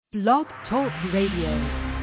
Blog Talk Radio.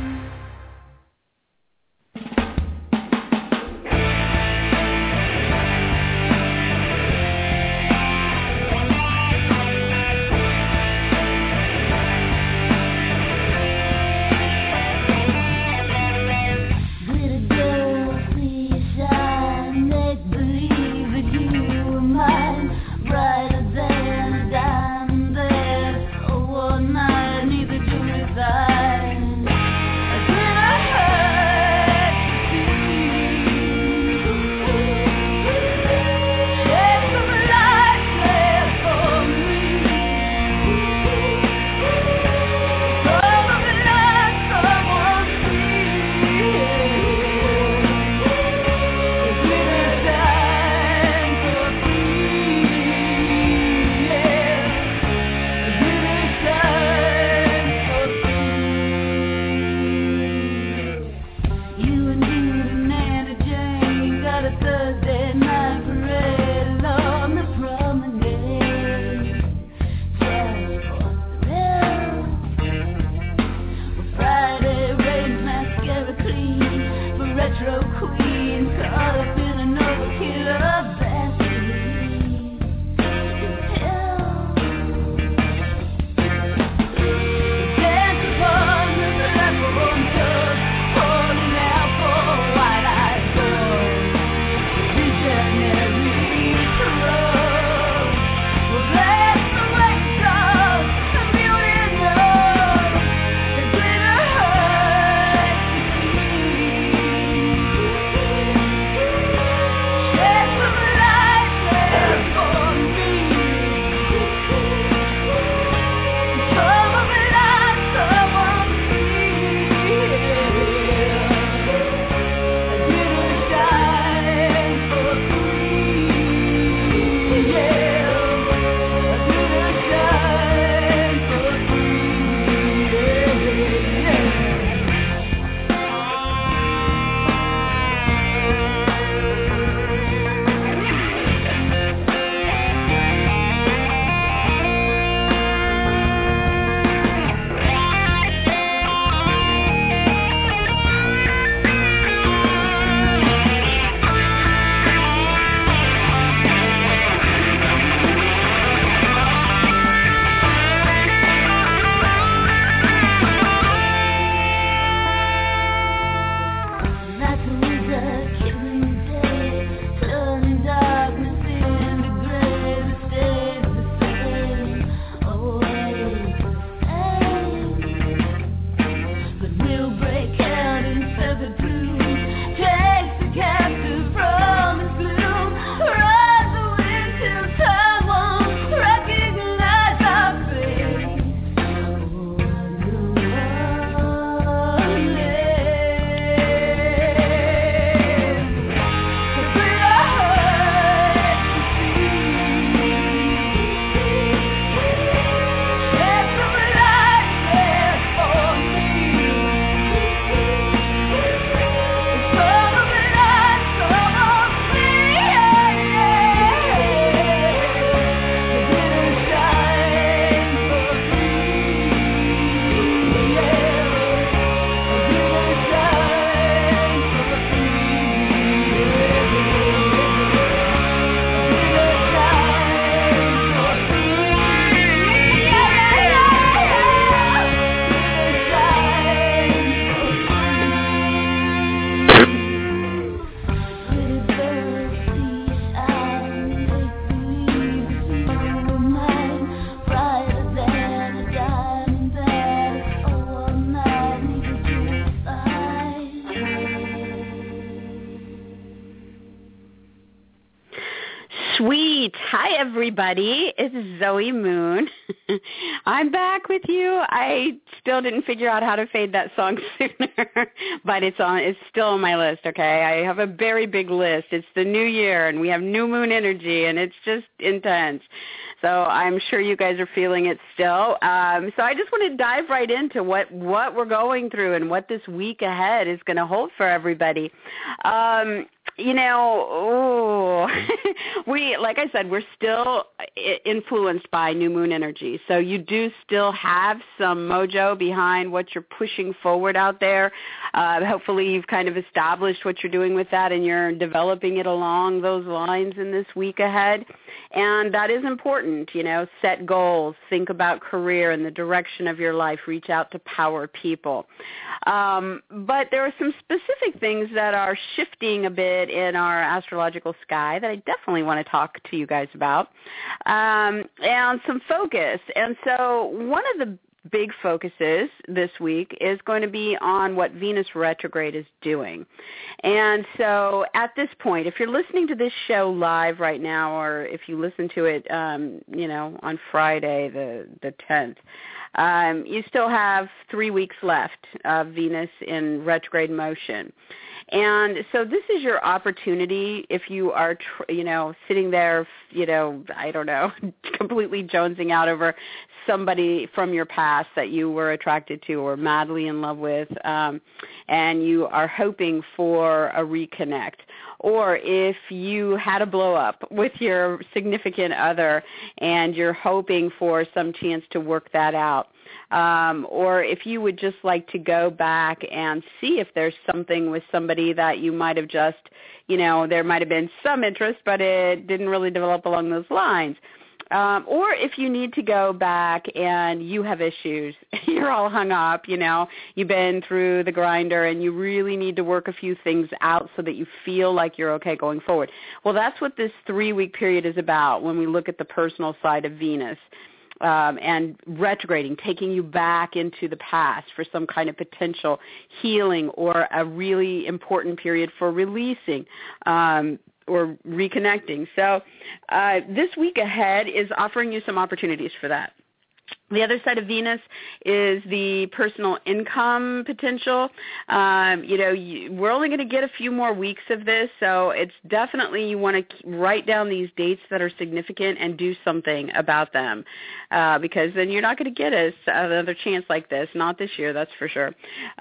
Everybody, it's Zoe Moon. I'm back with you. I still didn't figure out how to fade that song sooner, but it's still on my list, okay? I have a very big list. It's the new year, and we have new moon energy, and it's just intense. So I'm sure you guys are feeling it still. So I just want to dive right into what we're going through and what this week ahead is going to hold for everybody. Like I said, we're still influenced by new moon energy. So you do still have some mojo behind what you're pushing forward out there. Hopefully you've kind of established what you're doing with that and you're developing it along those lines in this week ahead. And that is important, set goals, think about career and the direction of your life, reach out to power people. But there are some specific things that are shifting a bit in our astrological sky that I definitely want to talk to you guys about, and some focus. And so one of the big focuses this week is going to be on what Venus retrograde is doing. And so at this point, if you're listening to this show live right now, or if you listen to it, on Friday, the 10th, you still have 3 weeks left of Venus in retrograde motion. And so this is your opportunity if you are, sitting there, I don't know, completely jonesing out over somebody from your past that you were attracted to or madly in love with, and you are hoping for a reconnect. Or if you had a blow up with your significant other and you're hoping for some chance to work that out. Or if you would just like to go back and see if there's something with somebody that you might have just, there might have been some interest, but it didn't really develop along those lines. Or if you need to go back and you have issues, you're all hung up, you've been through the grinder and you really need to work a few things out so that you feel like you're okay going forward. Well, that's what this 3-week period is about when we look at the personal side of Venus. And retrograding, taking you back into the past for some kind of potential healing or a really important period for releasing or reconnecting. So this week ahead is offering you some opportunities for that. The other side of Venus is the personal income potential. We're only going to get a few more weeks of this, so it's definitely you want to write down these dates that are significant and do something about them, because then you're not going to get another chance like this, not this year, that's for sure.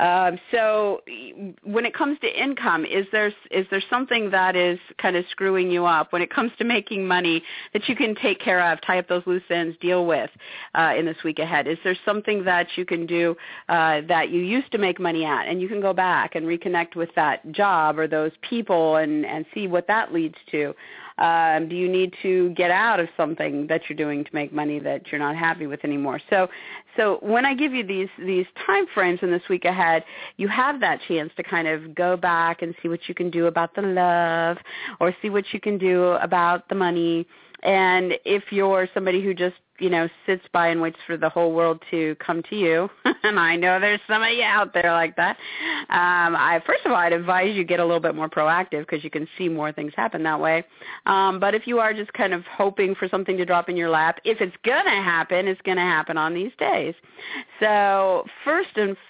So when it comes to income, is there something that is kind of screwing you up when it comes to making money that you can take care of, tie up those loose ends, deal with in this week ahead? Is there something that you can do that you used to make money at and you can go back and reconnect with that job or those people and see what that leads to? Do you need to get out of something that you're doing to make money that you're not happy with anymore? So when I give you these time frames in this week ahead, you have that chance to kind of go back and see what you can do about the love or see what you can do about the money. And if you're somebody who just, sits by and waits for the whole world to come to you, and I know there's some of you out there like that, first of all, I'd advise you get a little bit more proactive because you can see more things happen that way. But if you are just kind of hoping for something to drop in your lap, if it's going to happen, it's going to happen on these days. So first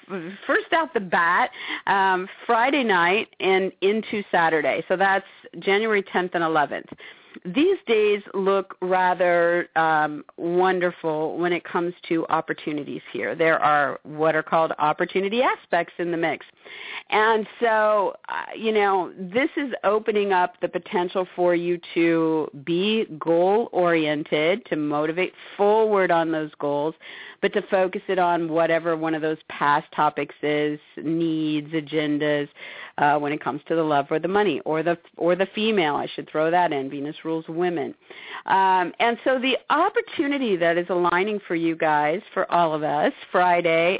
out the bat, Friday night and into Saturday. So that's January 10th and 11th. These days look rather wonderful when it comes to opportunities here. There are what are called opportunity aspects in the mix. And so, this is opening up the potential for you to be goal-oriented, to motivate forward on those goals, but to focus it on whatever one of those past topics is, needs, agendas, when it comes to the love or the money or the female. I should throw that in. Venus rules women. And so the opportunity that is aligning for you guys, for all of us, Friday,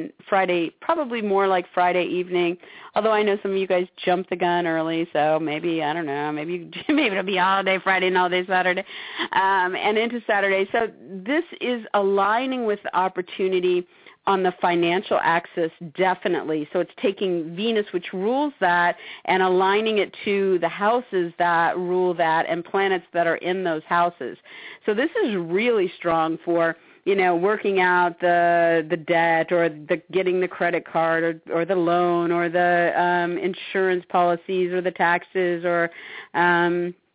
probably more like Friday evening, although I know some of you guys jumped the gun early, so maybe, I don't know, maybe it'll be all day Friday and all day Saturday, and into Saturday. So this is aligning with the opportunity on the financial axis, definitely. So it's taking Venus, which rules that, and aligning it to the houses that rule that and planets that are in those houses. So this is really strong for, working out the debt or getting the credit card or the loan or the insurance policies or the taxes or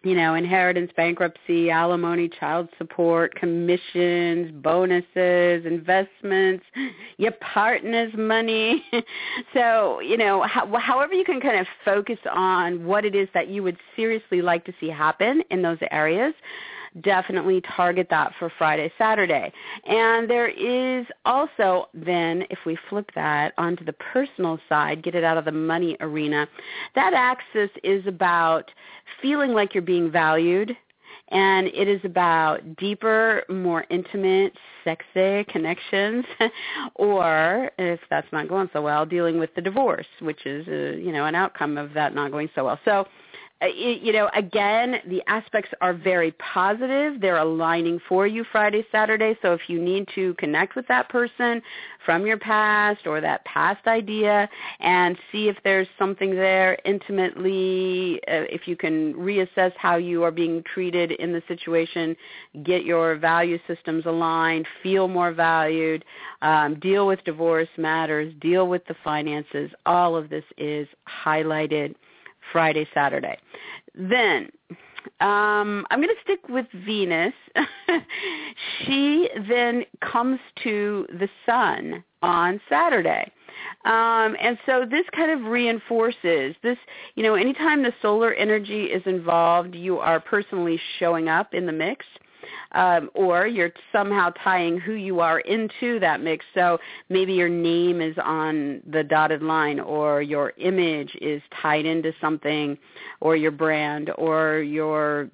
inheritance, bankruptcy, alimony, child support, commissions, bonuses, investments, your partner's money. So, however you can kind of focus on what it is that you would seriously like to see happen in those areas, definitely target that for Friday, Saturday. And there is also then, if we flip that onto the personal side, get it out of the money arena, that axis is about feeling like you're being valued, and it is about deeper, more intimate, sexy connections, or if that's not going so well, dealing with the divorce, which is, an outcome of that not going so well. So, again, the aspects are very positive. They're aligning for you Friday, Saturday. So if you need to connect with that person from your past or that past idea and see if there's something there intimately, if you can reassess how you are being treated in the situation, get your value systems aligned, feel more valued, deal with divorce matters, deal with the finances, all of this is highlighted Friday, Saturday. Then I'm going to stick with Venus. She then comes to the sun on Saturday. And so this kind of reinforces this, anytime the solar energy is involved, you are personally showing up in the mix. Or you're somehow tying who you are into that mix. So maybe your name is on the dotted line, or your image is tied into something, or your brand, or your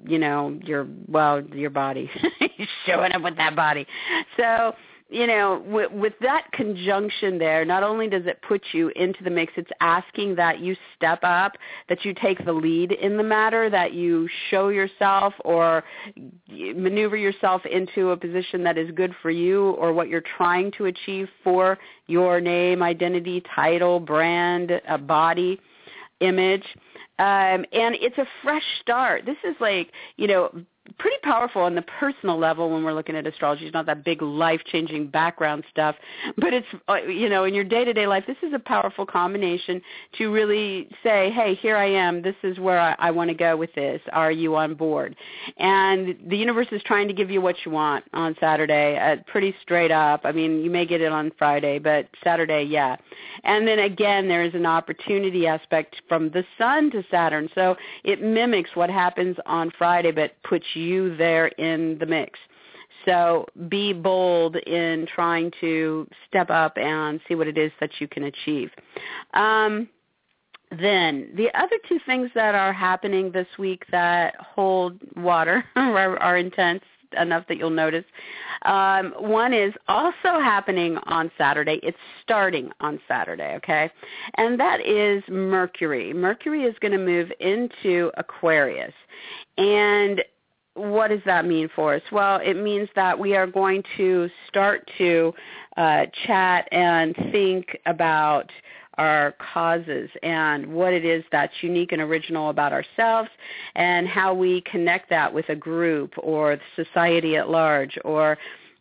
body. Showing up with that body. So, with that conjunction there, not only does it put you into the mix, it's asking that you step up, that you take the lead in the matter, that you show yourself or maneuver yourself into a position that is good for you or what you're trying to achieve for your name, identity, title, brand, body, image. And it's a fresh start. This is like, pretty powerful on the personal level when we're looking at astrology. It's not that big life-changing background stuff, but it's, in your day-to-day life, this is a powerful combination to really say, hey, here I am. This is where I want to go with this. Are you on board? And the universe is trying to give you what you want on Saturday, pretty straight up. I mean, you may get it on Friday, but Saturday, yeah. And then again, there is an opportunity aspect from the sun to Saturn. So it mimics what happens on Friday, but puts you there in the mix. So be bold in trying to step up and see what it is that you can achieve. Then the other two things that are happening this week that hold water are intense enough that you'll notice. One is also happening on Saturday. It's starting on Saturday, okay? And that is Mercury. Mercury is going to move into Aquarius. And what does that mean for us? Well, it means that we are going to start to chat and think about our causes and what it is that's unique and original about ourselves and how we connect that with a group or society at large or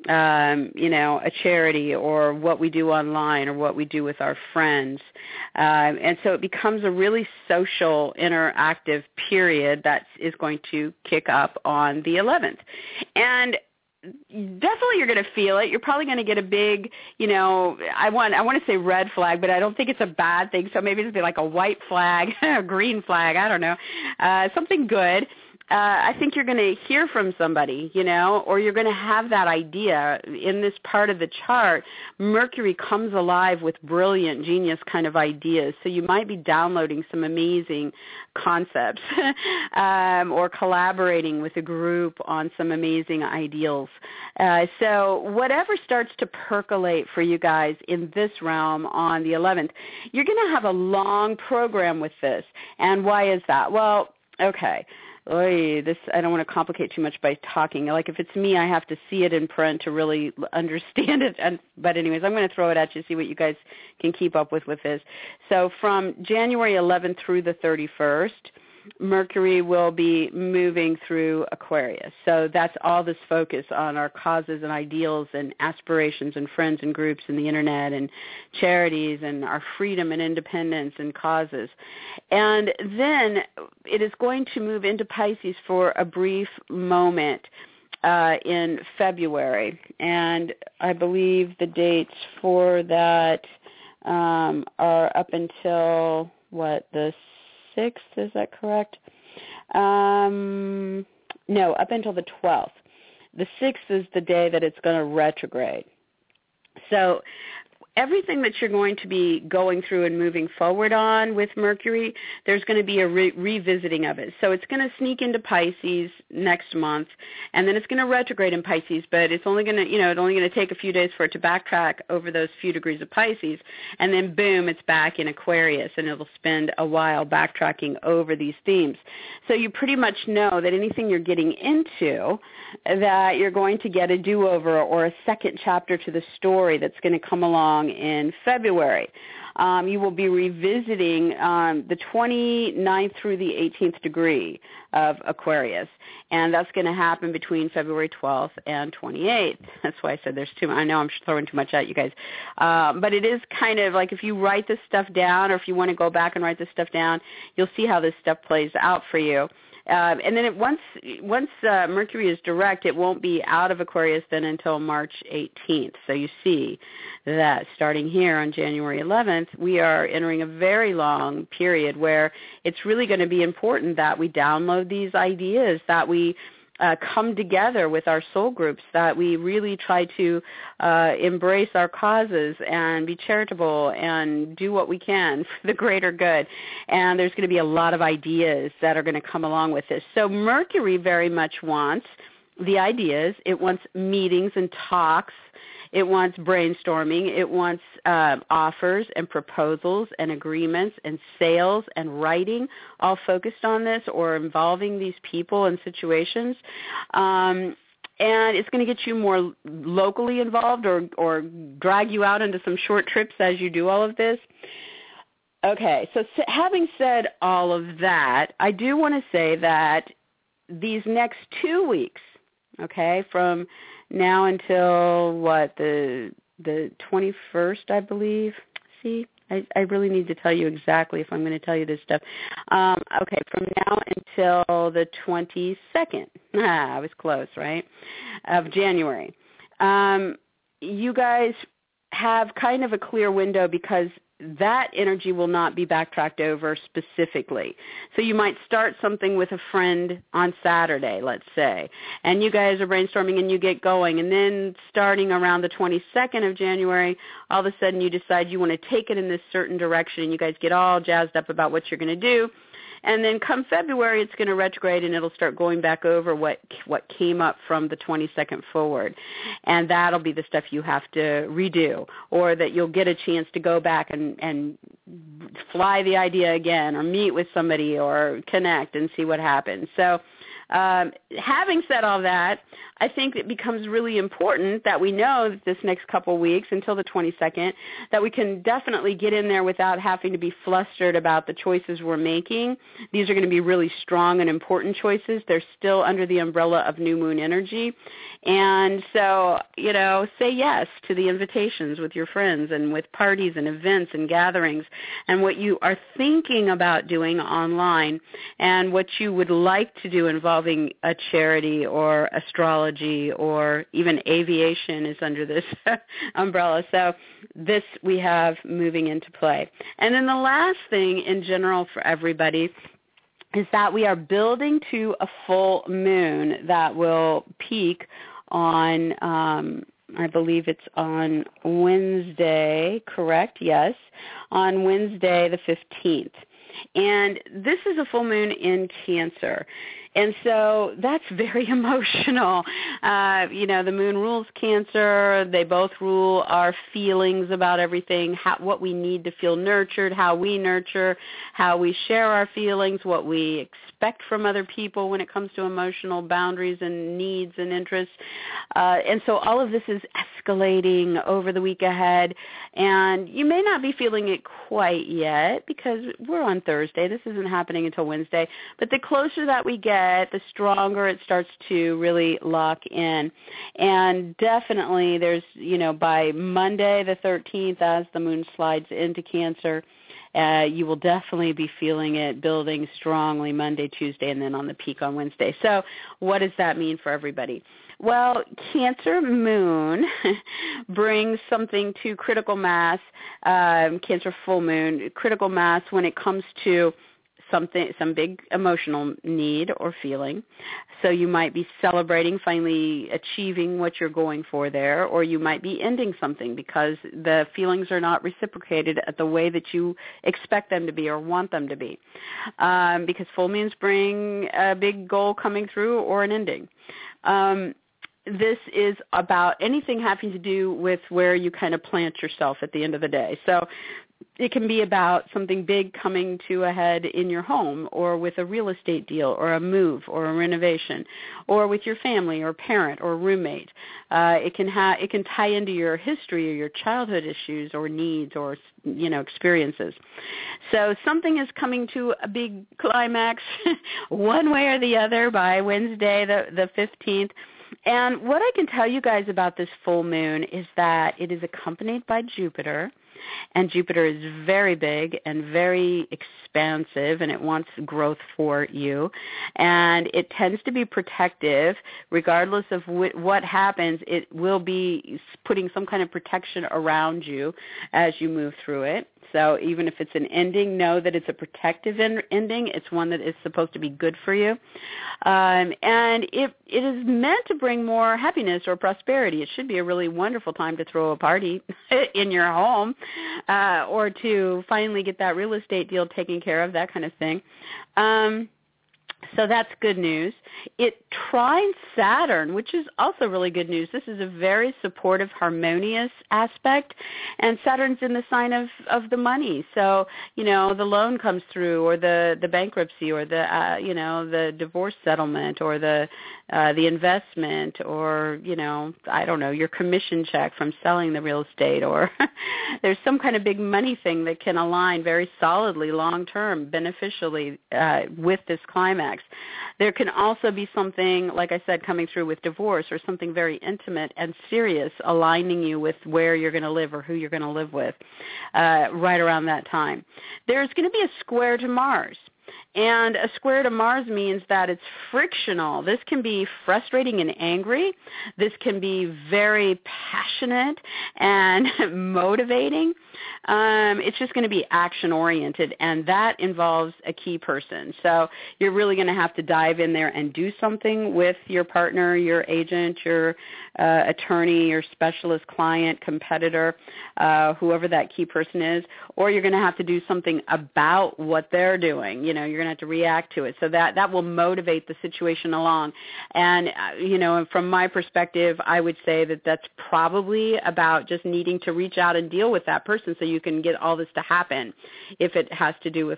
a charity or what we do online or what we do with our friends. And so it becomes a really social, interactive period that is going to kick up on the 11th. And definitely you're going to feel it. You're probably going to get a big, I want to say red flag, but I don't think it's a bad thing. So maybe it'll be like a white flag, a green flag, I don't know, something good. I think you're going to hear from somebody, or you're going to have that idea. In this part of the chart, Mercury comes alive with brilliant, genius kind of ideas. So you might be downloading some amazing concepts or collaborating with a group on some amazing ideals. So whatever starts to percolate for you guys in this realm on the 11th, you're going to have a long program with this. And why is that? Well, okay. I don't want to complicate too much by talking. Like if it's me, I have to see it in print to really understand it. But anyways, I'm going to throw it at you, see what you guys can keep up with this. So from January 11th through the 31st, Mercury will be moving through Aquarius. So that's all this focus on our causes and ideals and aspirations and friends and groups and the internet and charities and our freedom and independence and causes. And then it is going to move into Pisces for a brief moment in February. And I believe the dates for that are up until, the 6th, is that correct? No, up until the 12th. The 6th is the day that it's going to retrograde. So everything that you're going to be going through and moving forward on with Mercury, there's going to be a revisiting of it. So it's going to sneak into Pisces next month, and then it's going to retrograde in Pisces, but it's only going to, it's only going to take a few days for it to backtrack over those few degrees of Pisces, and then boom, it's back in Aquarius, and it'll spend a while backtracking over these themes. So you pretty much know that anything you're getting into, that you're going to get a do-over or a second chapter to the story that's going to come along in February. You will be revisiting the 29th through the 18th degree of Aquarius, and that's going to happen between February 12th and 28th. That's why I said there's too much. I know I'm throwing too much at you guys, but it is kind of like if you write this stuff down, or if you want to go back and write this stuff down, you'll see how this stuff plays out for you. And then once Mercury is direct, it won't be out of Aquarius then until March 18th. So you see that starting here on January 11th, we are entering a very long period where it's really going to be important that we download these ideas, that we come together with our soul groups, that we really try to embrace our causes and be charitable and do what we can for the greater good. And there's going to be a lot of ideas that are going to come along with this. So Mercury very much wants the ideas. It wants meetings and talks. It wants brainstorming. It wants offers and proposals and agreements and sales and writing, all focused on this or involving these people and situations. And it's going to get you more locally involved or drag you out into some short trips as you do all of this. Okay, so having said all of that, I do want to say that these next 2 weeks, okay, from now until the 21st, I believe. See, I really need to tell you exactly if I'm going to tell you this stuff. Okay, from now until the 22nd. I was close, right? Of January. You guys have kind of a clear window because that energy will not be backtracked over specifically. So you might start something with a friend on Saturday, let's say, and you guys are brainstorming and you get going, and then starting around the 22nd of January, all of a sudden you decide you want to take it in this certain direction, and you guys get all jazzed up about what you're going to do. And then come February, it's going to retrograde, and it'll start going back over what came up from the 22nd forward. And that'll be the stuff you have to redo, or that you'll get a chance to go back and fly the idea again, or meet with somebody, or connect and see what happens. So having said all that, I think it becomes really important that we know that this next couple weeks until the 22nd, that we can definitely get in there without having to be flustered about the choices we're making. These are going to be really strong and important choices. They're still under the umbrella of new moon energy. And so, say yes to the invitations with your friends and with parties and events and gatherings and what you are thinking about doing online and what you would like to do involving a charity or astrology or even aviation is under this umbrella. So this we have moving into play. And then the last thing in general for everybody is that we are building to a full moon that will peak on, I believe it's on Wednesday, correct? Yes, on Wednesday the 15th. And this is a full moon in Cancer. And so that's very emotional. The moon rules Cancer. They both rule our feelings about everything, what we need to feel nurtured, how we nurture, how we share our feelings, what we expect from other people when it comes to emotional boundaries and needs and interests. And so all of this is escalating over the week ahead. And you may not be feeling it quite yet because we're on Thursday. This isn't happening until Wednesday. But the closer that we get, the stronger it starts to really lock in. And definitely there's, by Monday the 13th, as the moon slides into Cancer, you will definitely be feeling it building strongly Monday, Tuesday, and then on the peak on Wednesday. So what does that mean for everybody? Well, Cancer moon brings something to critical mass, Cancer full moon, critical mass when it comes to some big emotional need or feeling. So you might be celebrating finally achieving what you're going for there, or you might be ending something because the feelings are not reciprocated at the way that you expect them to be or want them to be. Because full moons bring a big goal coming through or an ending. This is about anything having to do with where you kind of plant yourself at the end of the day. So it can be about something big coming to a head in your home, or with a real estate deal, or a move, or a renovation, or with your family or parent or roommate. It can tie into your history or your childhood issues or needs or experiences. So something is coming to a big climax one way or the other by Wednesday the 15th. And what I can tell you guys about this full moon is that it is accompanied by Jupiter, and Jupiter is very big and very expansive, and it wants growth for you. And it tends to be protective. Regardless of what happens, it will be putting some kind of protection around you as you move through it. So even if it's an ending, know that it's a protective ending. It's one that is supposed to be good for you. And it is meant to bring more happiness or prosperity. It should be a really wonderful time to throw a party in your home, or to finally get that real estate deal taken care of, that kind of thing. So that's good news. It trines Saturn, which is also really good news. This is a very supportive, harmonious aspect, and Saturn's in the sign of the money. So, the loan comes through, or the bankruptcy, or the divorce settlement, or the investment, or, I don't know, your commission check from selling the real estate, or there's some kind of big money thing that can align very solidly long-term, beneficially with this climax. There can also be something, like I said, coming through with divorce, or something very intimate and serious aligning you with where you're going to live or who you're going to live with right around that time. There's going to be a square to Mars. And a square to Mars means that it's frictional. This can be frustrating and angry. This can be very passionate and motivating. It's just going to be action-oriented, and that involves a key person. So you're really going to have to dive in there and do something with your partner, your agent, your attorney, your specialist, client, competitor, whoever that key person is, or you're going to have to do something about what they're doing. You're going to have to react to it. So that will motivate the situation along. And, from my perspective, I would say that that's probably about just needing to reach out and deal with that person so you can get all this to happen. If it has to do with,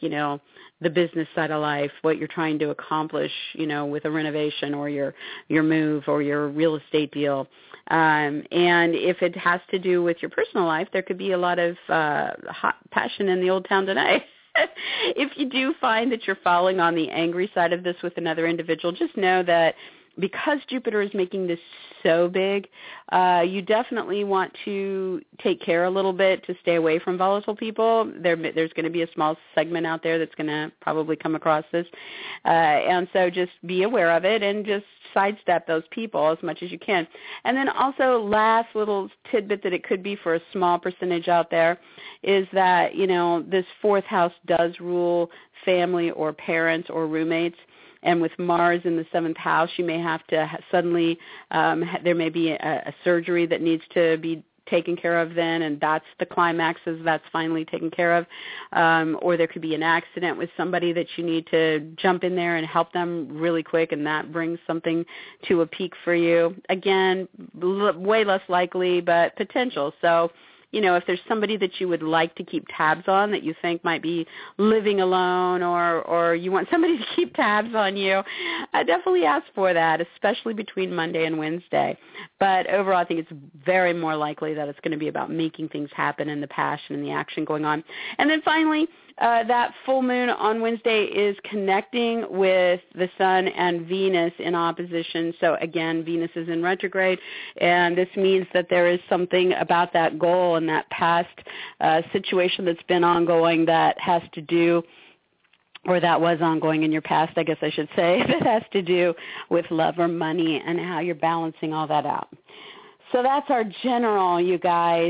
the business side of life, what you're trying to accomplish, with a renovation or your move or your real estate deal. And if it has to do with your personal life, there could be a lot of hot passion in the old town today. If you do find that you're falling on the angry side of this with another individual, just know that because Jupiter is making this so big, you definitely want to take care a little bit to stay away from volatile people. There's going to be a small segment out there that's going to probably come across this. And so just be aware of it and just sidestep those people as much as you can. And then also, last little tidbit that it could be for a small percentage out there is that, this fourth house does rule family or parents or roommates. And with Mars in the seventh house, you may have to suddenly, there may be a surgery that needs to be taken care of then, and that's the climax, is that's finally taken care of. Or there could be an accident with somebody that you need to jump in there and help them really quick, and that brings something to a peak for you. Again, way less likely, but potential. So, if there's somebody that you would like to keep tabs on that you think might be living alone, or you want somebody to keep tabs on you, I definitely ask for that, especially between Monday and Wednesday. But overall, I think it's very more likely that it's going to be about making things happen and the passion and the action going on. And then finally, that full moon on Wednesday is connecting with the Sun and Venus in opposition. So again, Venus is in retrograde, and this means that there is something about that goal and that past situation that's been ongoing that has to do, or that was ongoing in your past, I guess I should say, that has to do with love or money and how you're balancing all that out. So that's our general, you guys.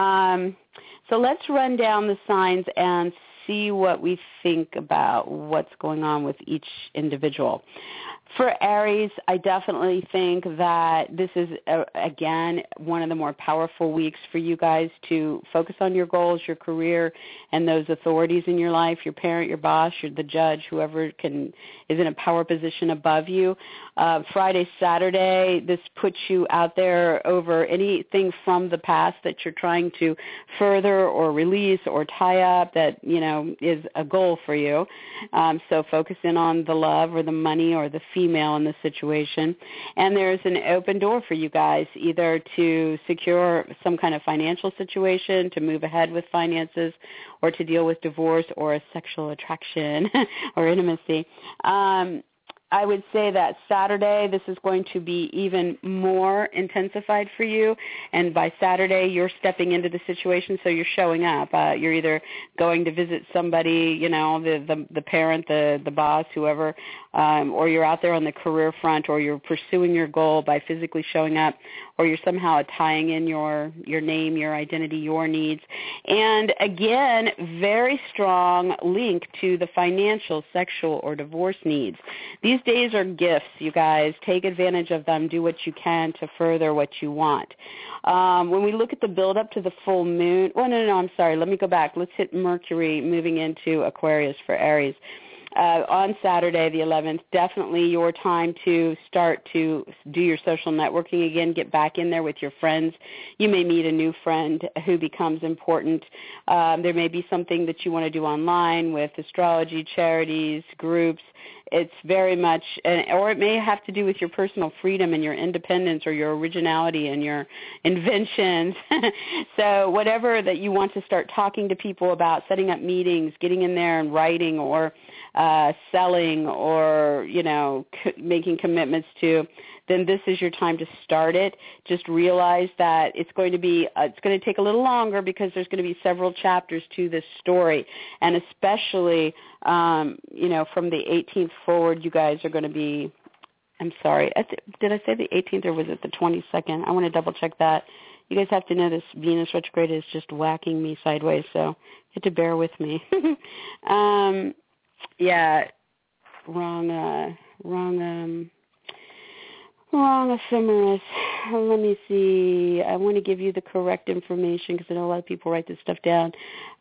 So let's run down the signs and see what we think about what's going on with each individual. For Aries, I definitely think that this is, again, one of the more powerful weeks for you guys to focus on your goals, your career, and those authorities in your life, your parent, your boss, the judge, whoever is in a power position above you. Friday, Saturday, this puts you out there over anything from the past that you're trying to further or release or tie up that, is a goal for you. So focus in on the love or the money or the female in the situation. And there's an open door for you guys, either to secure some kind of financial situation, to move ahead with finances, or to deal with divorce or a sexual attraction or intimacy. I would say that Saturday, this is going to be even more intensified for you. And by Saturday, you're stepping into the situation, so you're showing up. You're either going to visit somebody, the parent, the boss, whoever, or you're out there on the career front, or you're pursuing your goal by physically showing up, or you're somehow tying in your name, your identity, your needs. And again, very strong link to the financial, sexual, or divorce needs. These days are gifts, you guys. Take advantage of them. Do what you can to further what you want. When we look at the build-up to the full moon, I'm sorry. Let me go back. Let's hit Mercury moving into Aquarius for Aries. On Saturday, the 11th, definitely your time to start to do your social networking again, get back in there with your friends. You may meet a new friend who becomes important. There may be something that you want to do online with astrology, charities, groups. It's very much, or it may have to do with your personal freedom and your independence or your originality and your inventions. So whatever that you want to start talking to people about, setting up meetings, getting in there and writing or selling or, making commitments to, then this is your time to start it. Just realize that it's going to take a little longer because there's going to be several chapters to this story. And especially, from the 18th forward, you guys are going to be, I'm sorry, did I say the 18th or was it the 22nd? I want to double check that. You guys have to know this Venus retrograde is just whacking me sideways, so you have to bear with me. Wrong ephemeris. Let me see. I want to give you the correct information because I know a lot of people write this stuff down.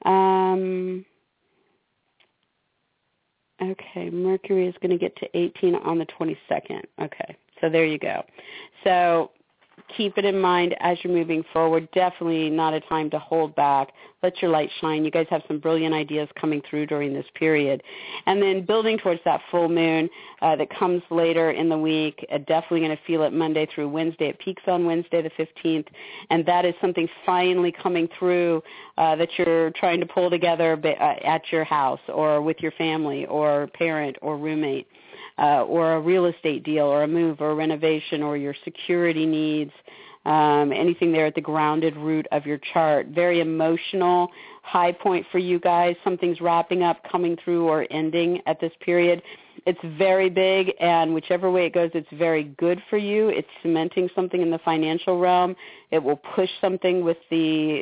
Okay, Mercury is going to get to 18 on the 22nd. Okay, so there you go. So keep it in mind as you're moving forward. Definitely not a time to hold back. Let your light shine. You guys have some brilliant ideas coming through during this period. And then building towards that full moon that comes later in the week, definitely going to feel it Monday through Wednesday. It peaks on Wednesday the 15th, and that is something finally coming through that you're trying to pull together at your house or with your family or parent or roommate. Or a real estate deal or a move or a renovation or your security needs, anything there at the grounded root of your chart. Very emotional, high point for you guys. Something's wrapping up, coming through, or ending at this period. It's very big, and whichever way it goes, it's very good for you. It's cementing something in the financial realm. It will push something with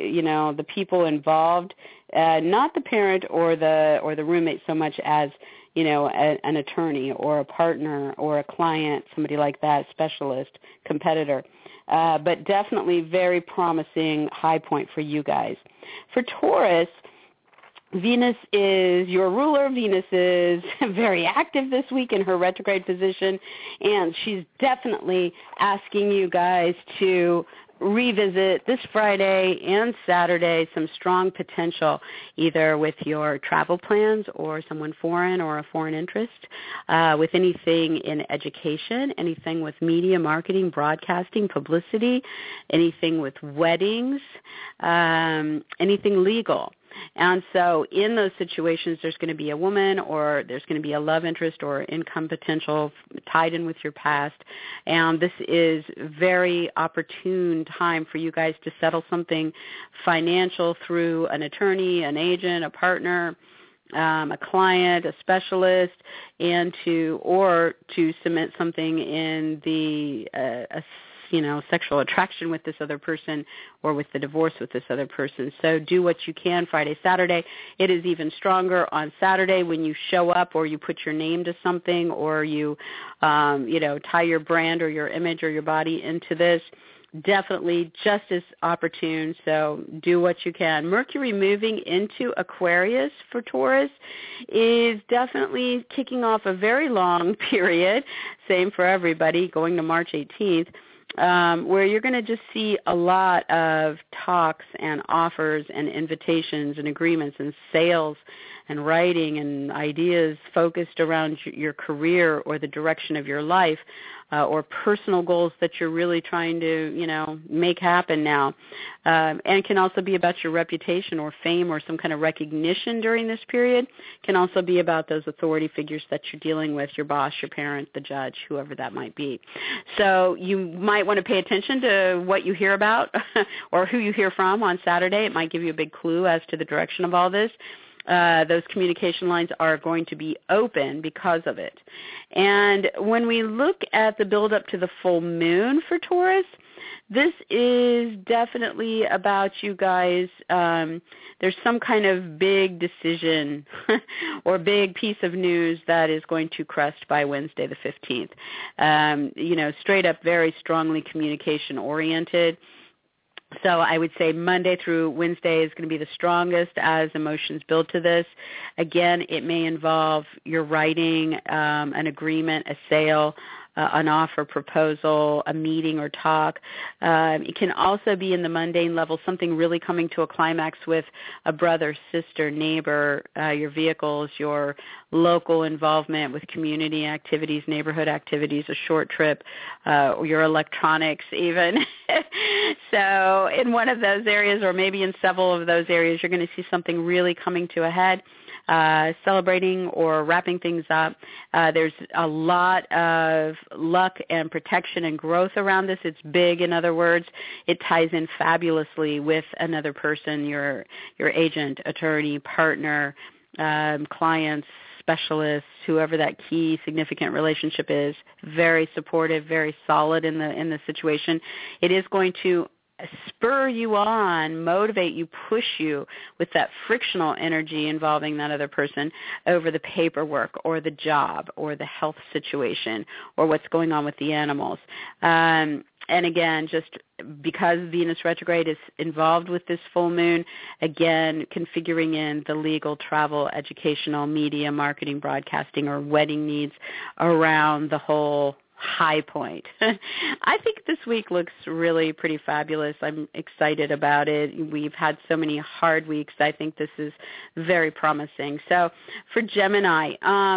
the people involved, not the parent or the roommate so much as an attorney or a partner or a client, somebody like that, specialist, competitor. But definitely very promising high point for you guys. For Taurus, Venus is your ruler. Venus is very active this week in her retrograde position, and she's definitely asking you guys to revisit this Friday and Saturday some strong potential, either with your travel plans or someone foreign or a foreign interest, with anything in education, anything with media, marketing, broadcasting, publicity, anything with weddings, anything legal. And so in those situations, there's going to be a woman or there's going to be a love interest or income potential tied in with your past. And this is very opportune time for you guys to settle something financial through an attorney, an agent, a partner, a client, a specialist, and to cement something in the sexual attraction with this other person or with the divorce with this other person. So do what you can Friday, Saturday. It is even stronger on Saturday when you show up or you put your name to something or you, tie your brand or your image or your body into this. Definitely just as opportune, so do what you can. Mercury moving into Aquarius for Taurus is definitely kicking off a very long period, same for everybody, going to March 18th, where you're going to just see a lot of talks and offers and invitations and agreements and sales and writing and ideas focused around your career or the direction of your life, or personal goals that you're really trying to, make happen now. And it can also be about your reputation or fame or some kind of recognition during this period. It can also be about those authority figures that you're dealing with, your boss, your parent, the judge, whoever that might be. So you might want to pay attention to what you hear about or who you hear from on Saturday. It might give you a big clue as to the direction of all this. Those communication lines are going to be open because of it. And when we look at the build-up to the full moon for Taurus, this is definitely about you guys. There's some kind of big decision or big piece of news that is going to crest by Wednesday the 15th. Straight up very strongly communication-oriented. So I would say Monday through Wednesday is going to be the strongest as emotions build to this. Again, it may involve your writing, an agreement, a sale, an offer, proposal, a meeting or talk. It can also be in the mundane level, something really coming to a climax with a brother, sister, neighbor, your vehicles, your local involvement with community activities, neighborhood activities, a short trip, or your electronics even. So in one of those areas or maybe in several of those areas, you're going to see something really coming to a head. Celebrating or wrapping things up. There's a lot of luck and protection and growth around this. It's big, in other words. It ties in fabulously with another person, your agent, attorney, partner, clients, specialists, whoever that key significant relationship is. Very supportive, very solid in the situation. It is going to spur you on, motivate you, push you with that frictional energy involving that other person over the paperwork or the job or the health situation or what's going on with the animals. And again, just because Venus retrograde is involved with this full moon, again, configuring in the legal, travel, educational, media, marketing, broadcasting, or wedding needs around the whole high point. I think this week looks really pretty fabulous. I'm excited about it. We've had so many hard weeks. I think this is very promising. So for Gemini,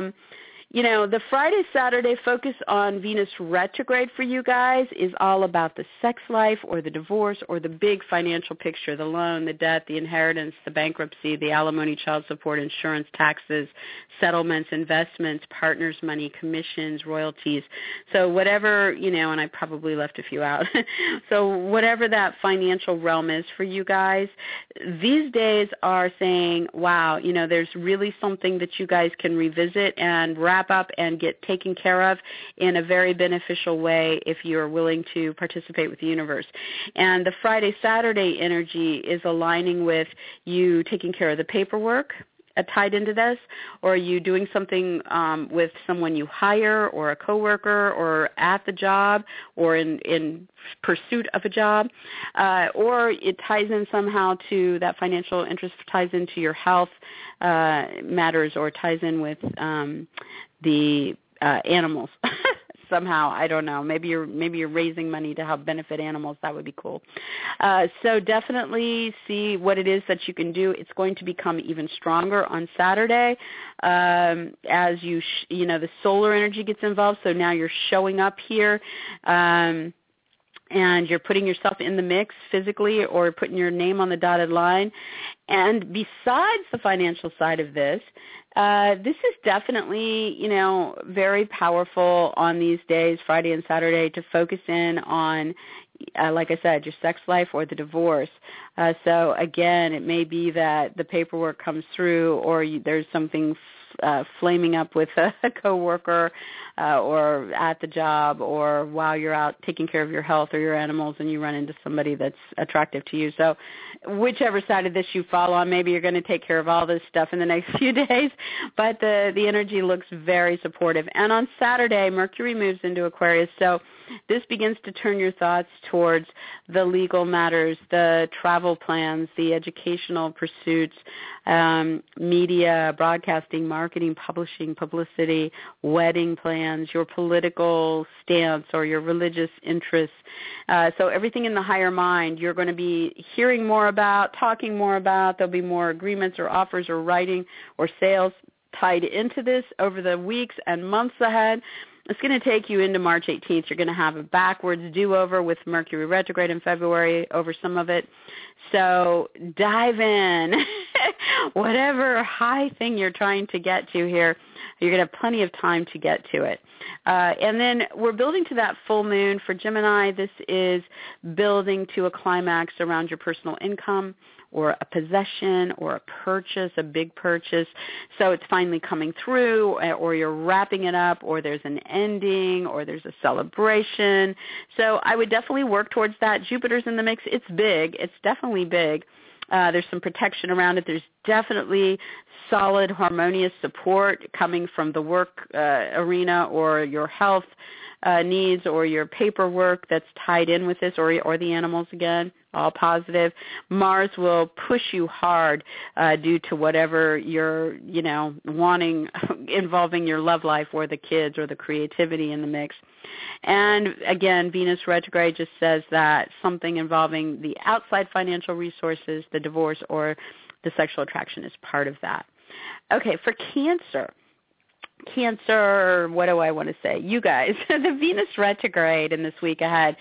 the Friday, Saturday focus on Venus retrograde for you guys is all about the sex life or the divorce or the big financial picture, the loan, the debt, the inheritance, the bankruptcy, the alimony, child support, insurance, taxes, settlements, investments, partners' money, commissions, royalties. So whatever, and I probably left a few out. So whatever that financial realm is for you guys, these days are saying, wow, there's really something that you guys can revisit and wrap up and get taken care of in a very beneficial way if you're willing to participate with the universe. And the Friday, Saturday energy is aligning with you taking care of the paperwork, tied into this, or are you doing something with someone you hire or a coworker or at the job or in pursuit of a job, or it ties in somehow to that financial interest ties into your health matters or ties in with the animals. Somehow, I don't know. Maybe you're raising money to help benefit animals. That would be cool. So definitely see what it is that you can do. It's going to become even stronger on Saturday as the solar energy gets involved. So now you're showing up here. And you're putting yourself in the mix physically or putting your name on the dotted line. And besides the financial side of this, this is definitely, very powerful on these days, Friday and Saturday, to focus in on, like I said, your sex life or the divorce. So, again, it may be that the paperwork comes through or there's something flaming up with a coworker or at the job or while you're out taking care of your health or your animals and you run into somebody that's attractive to you. So whichever side of this you fall on, maybe you're going to take care of all this stuff in the next few days, but the energy looks very supportive. And on Saturday, Mercury moves into Aquarius, so this begins to turn your thoughts towards the legal matters, the travel plans, the educational pursuits, media, broadcasting, marketing, publishing, publicity, wedding plans, your political stance or your religious interests. So everything in the higher mind you're going to be hearing more about, talking more about. There'll be more agreements or offers or writing or sales tied into this over the weeks and months ahead. It's going to take you into March 18th. You're going to have a backwards do-over with Mercury retrograde in February over some of it. So dive in. Whatever high thing you're trying to get to here, you're going to have plenty of time to get to it. And then we're building to that full moon. For Gemini, this is building to a climax around your personal income or a possession or a purchase, a big purchase. So it's finally coming through, or you're wrapping it up, or there's an ending, or there's a celebration. So I would definitely work towards that. Jupiter's in the mix. It's big. It's definitely big. There's some protection around it. There's definitely solid, harmonious support coming from the work arena or your health needs or your paperwork that's tied in with this, or the animals again, all positive. Mars will push you hard due to whatever you're, wanting involving your love life or the kids or the creativity in the mix. And again, Venus retrograde just says that something involving the outside financial resources, the divorce, or the sexual attraction is part of that. Okay, for Cancer, what do I want to say? You guys, the Venus retrograde in this week ahead,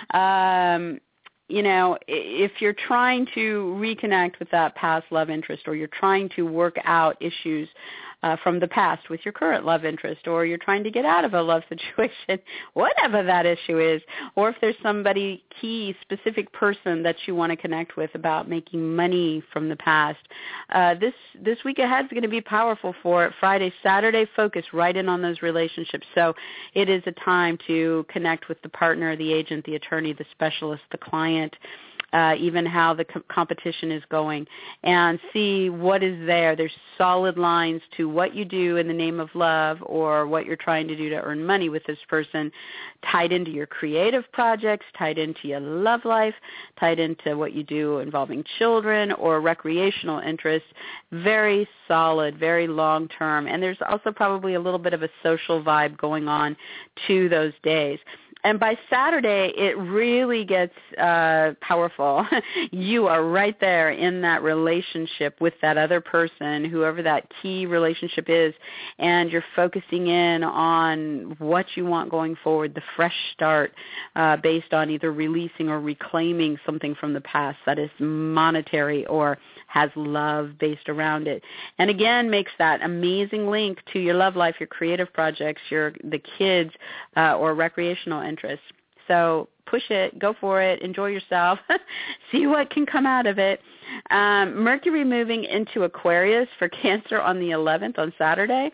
if you're trying to reconnect with that past love interest, or you're trying to work out issues from the past with your current love interest, or you're trying to get out of a love situation, whatever that issue is, or if there's somebody key, specific person that you want to connect with about making money from the past, this week ahead is going to be powerful for it. Friday, Saturday, focus right in on those relationships. So it is a time to connect with the partner, the agent, the attorney, the specialist, the client, even how the competition is going, and see what is there. There's solid lines to what you do in the name of love or what you're trying to do to earn money with this person, tied into your creative projects, tied into your love life, tied into what you do involving children or recreational interests. Very solid, very long-term. And there's also probably a little bit of a social vibe going on to those days. And by Saturday, it really gets powerful. You are right there in that relationship with that other person, whoever that key relationship is, and you're focusing in on what you want going forward, the fresh start based on either releasing or reclaiming something from the past that is monetary or has love based around it. And again, makes that amazing link to your love life, your creative projects, the kids, or recreational interests. So push it, go for it, enjoy yourself, see what can come out of it. Mercury moving into Aquarius for Cancer on the 11th on Saturday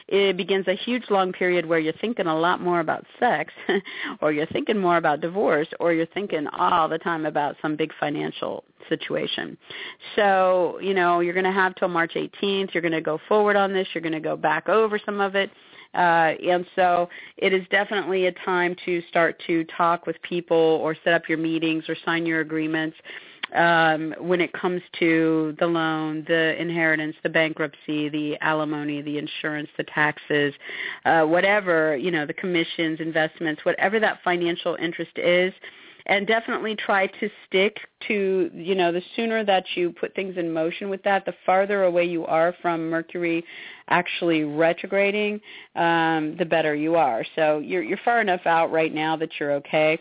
it begins a huge long period where you're thinking a lot more about sex or you're thinking more about divorce or you're thinking all the time about some big financial situation. So, you're going to have till March 18th. You're going to go forward on this. You're going to go back over some of it. And so it is definitely a time to start to talk with people or set up your meetings or sign your agreements when it comes to the loan, the inheritance, the bankruptcy, the alimony, the insurance, the taxes, whatever, the commissions, investments, whatever that financial interest is. And definitely try to stick to, the sooner that you put things in motion with that, the farther away you are from Mercury actually retrograding, the better you are. So you're far enough out right now that you're okay.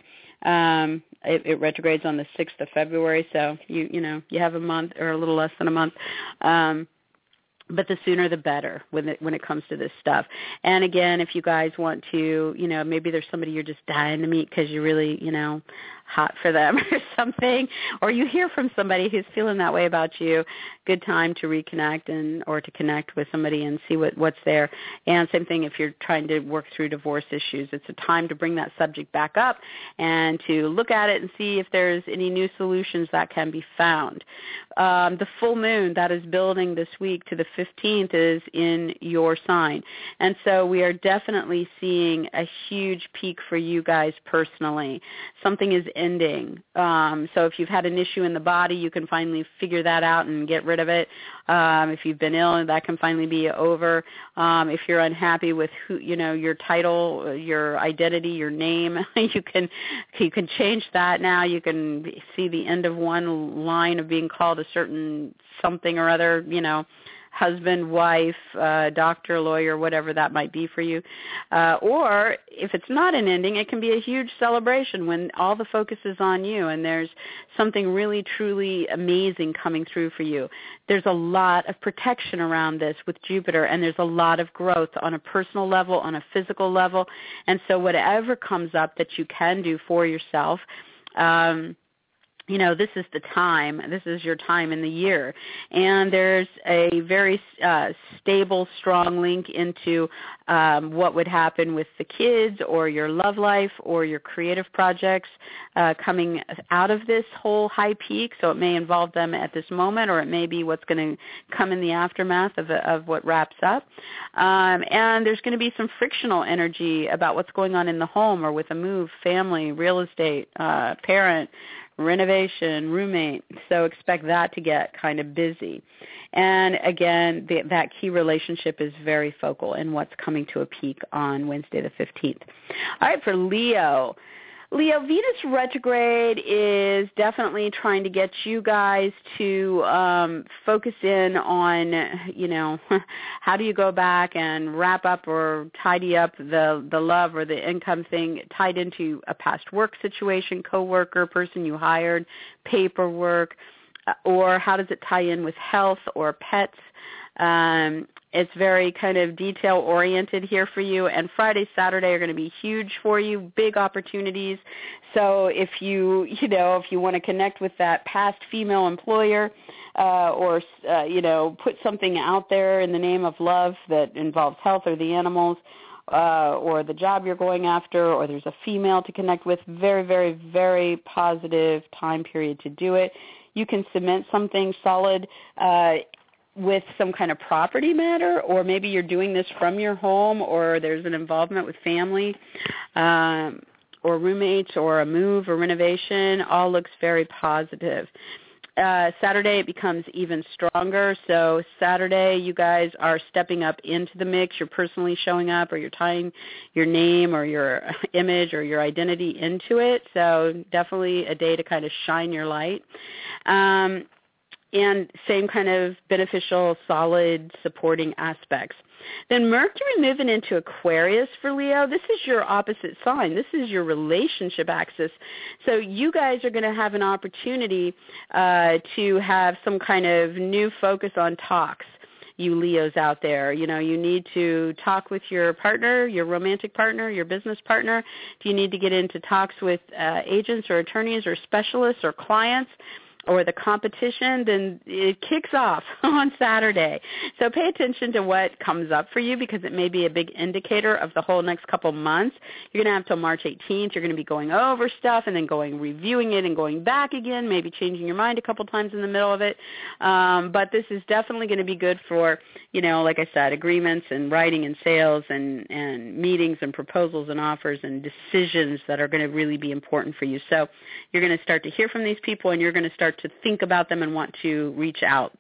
It retrogrades on the 6th of February, so you have a month or a little less than a month. But the sooner the better when it comes to this stuff. And again, if you guys want to, maybe there's somebody you're just dying to meet because you're really, hot for them or something, or you hear from somebody who's feeling that way about you, good time to reconnect or to connect with somebody and see what's there. And same thing if you're trying to work through divorce issues. It's a time to bring that subject back up and to look at it and see if there's any new solutions that can be found. The full moon that is building this week to the 15th is in your sign. And so we are definitely seeing a huge peak for you guys personally. Something is ending. So if you've had an issue in the body, you can finally figure that out and get rid of it. If you've been ill, that can finally be over. If you're unhappy with your title, your identity, your name, you can change that now. You can see the end of one line of being called a certain something or other, husband, wife, doctor, lawyer, whatever that might be for you. Or if it's not an ending, it can be a huge celebration when all the focus is on you and there's something really, truly amazing coming through for you. There's a lot of protection around this with Jupiter, and there's a lot of growth on a personal level, on a physical level. And so whatever comes up that you can do for yourself, this is the time. This is your time in the year. And there's a very stable, strong link into what would happen with the kids or your love life or your creative projects coming out of this whole high peak. So it may involve them at this moment, or it may be what's going to come in the aftermath of what wraps up. And there's going to be some frictional energy about what's going on in the home or with a move, family, real estate, parent, renovation, roommate. So expect that to get kind of busy. And again, that key relationship is very focal in what's coming to a peak on Wednesday the 15th. All right, for Leo. Leo, Venus retrograde is definitely trying to get you guys to focus in on, how do you go back and wrap up or tidy up the love or the income thing tied into a past work situation, coworker, person you hired, paperwork, or how does it tie in with health or pets? It's very kind of detail-oriented here for you, and Friday, Saturday are going to be huge for you, big opportunities. So if you want to connect with that past female employer or put something out there in the name of love that involves health or the animals or the job you're going after, or there's a female to connect with, very, very, very positive time period to do it. You can cement something solid with some kind of property matter, or maybe you're doing this from your home, or there's an involvement with family or roommates or a move or renovation. All looks very positive. Saturday it becomes even stronger. So Saturday you guys are stepping up into the mix. You're personally showing up, or you're tying your name or your image or your identity into it. So definitely a day to kind of shine your light. And same kind of beneficial, solid, supporting aspects. Then Mercury moving into Aquarius for Leo, this is your opposite sign. This is your relationship axis. So you guys are going to have an opportunity to have some kind of new focus on talks. You Leos out there, you need to talk with your partner, your romantic partner, your business partner. Do you need to get into talks with agents or attorneys or specialists or clients? or the competition, then it kicks off on Saturday. So pay attention to what comes up for you, because it may be a big indicator of the whole next couple months. You're going to have till March 18th. You're going to be going over stuff and then reviewing it and going back again, maybe changing your mind a couple times in the middle of it. But this is definitely going to be good for, like I said, agreements and writing and sales and meetings and proposals and offers and decisions that are going to really be important for you. So you're going to start to hear from these people, and you're going to start to think about them and want to reach out.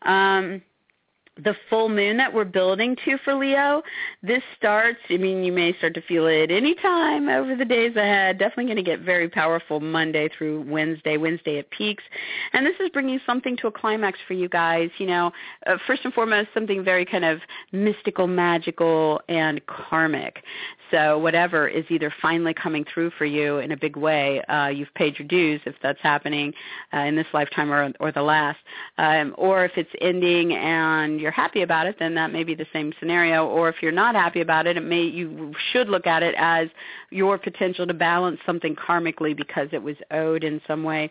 The full moon that we're building to for Leo, this starts, you may start to feel it any time over the days ahead. Definitely going to get very powerful Monday through Wednesday it peaks. And this is bringing something to a climax for you guys. First and foremost, something very kind of mystical, magical, and karmic. So whatever is either finally coming through for you in a big way, you've paid your dues if that's happening in this lifetime or the last, or if it's ending and you're happy about it, then that may be the same scenario. Or if you're not happy about it, you should look at it as your potential to balance something karmically because it was owed in some way.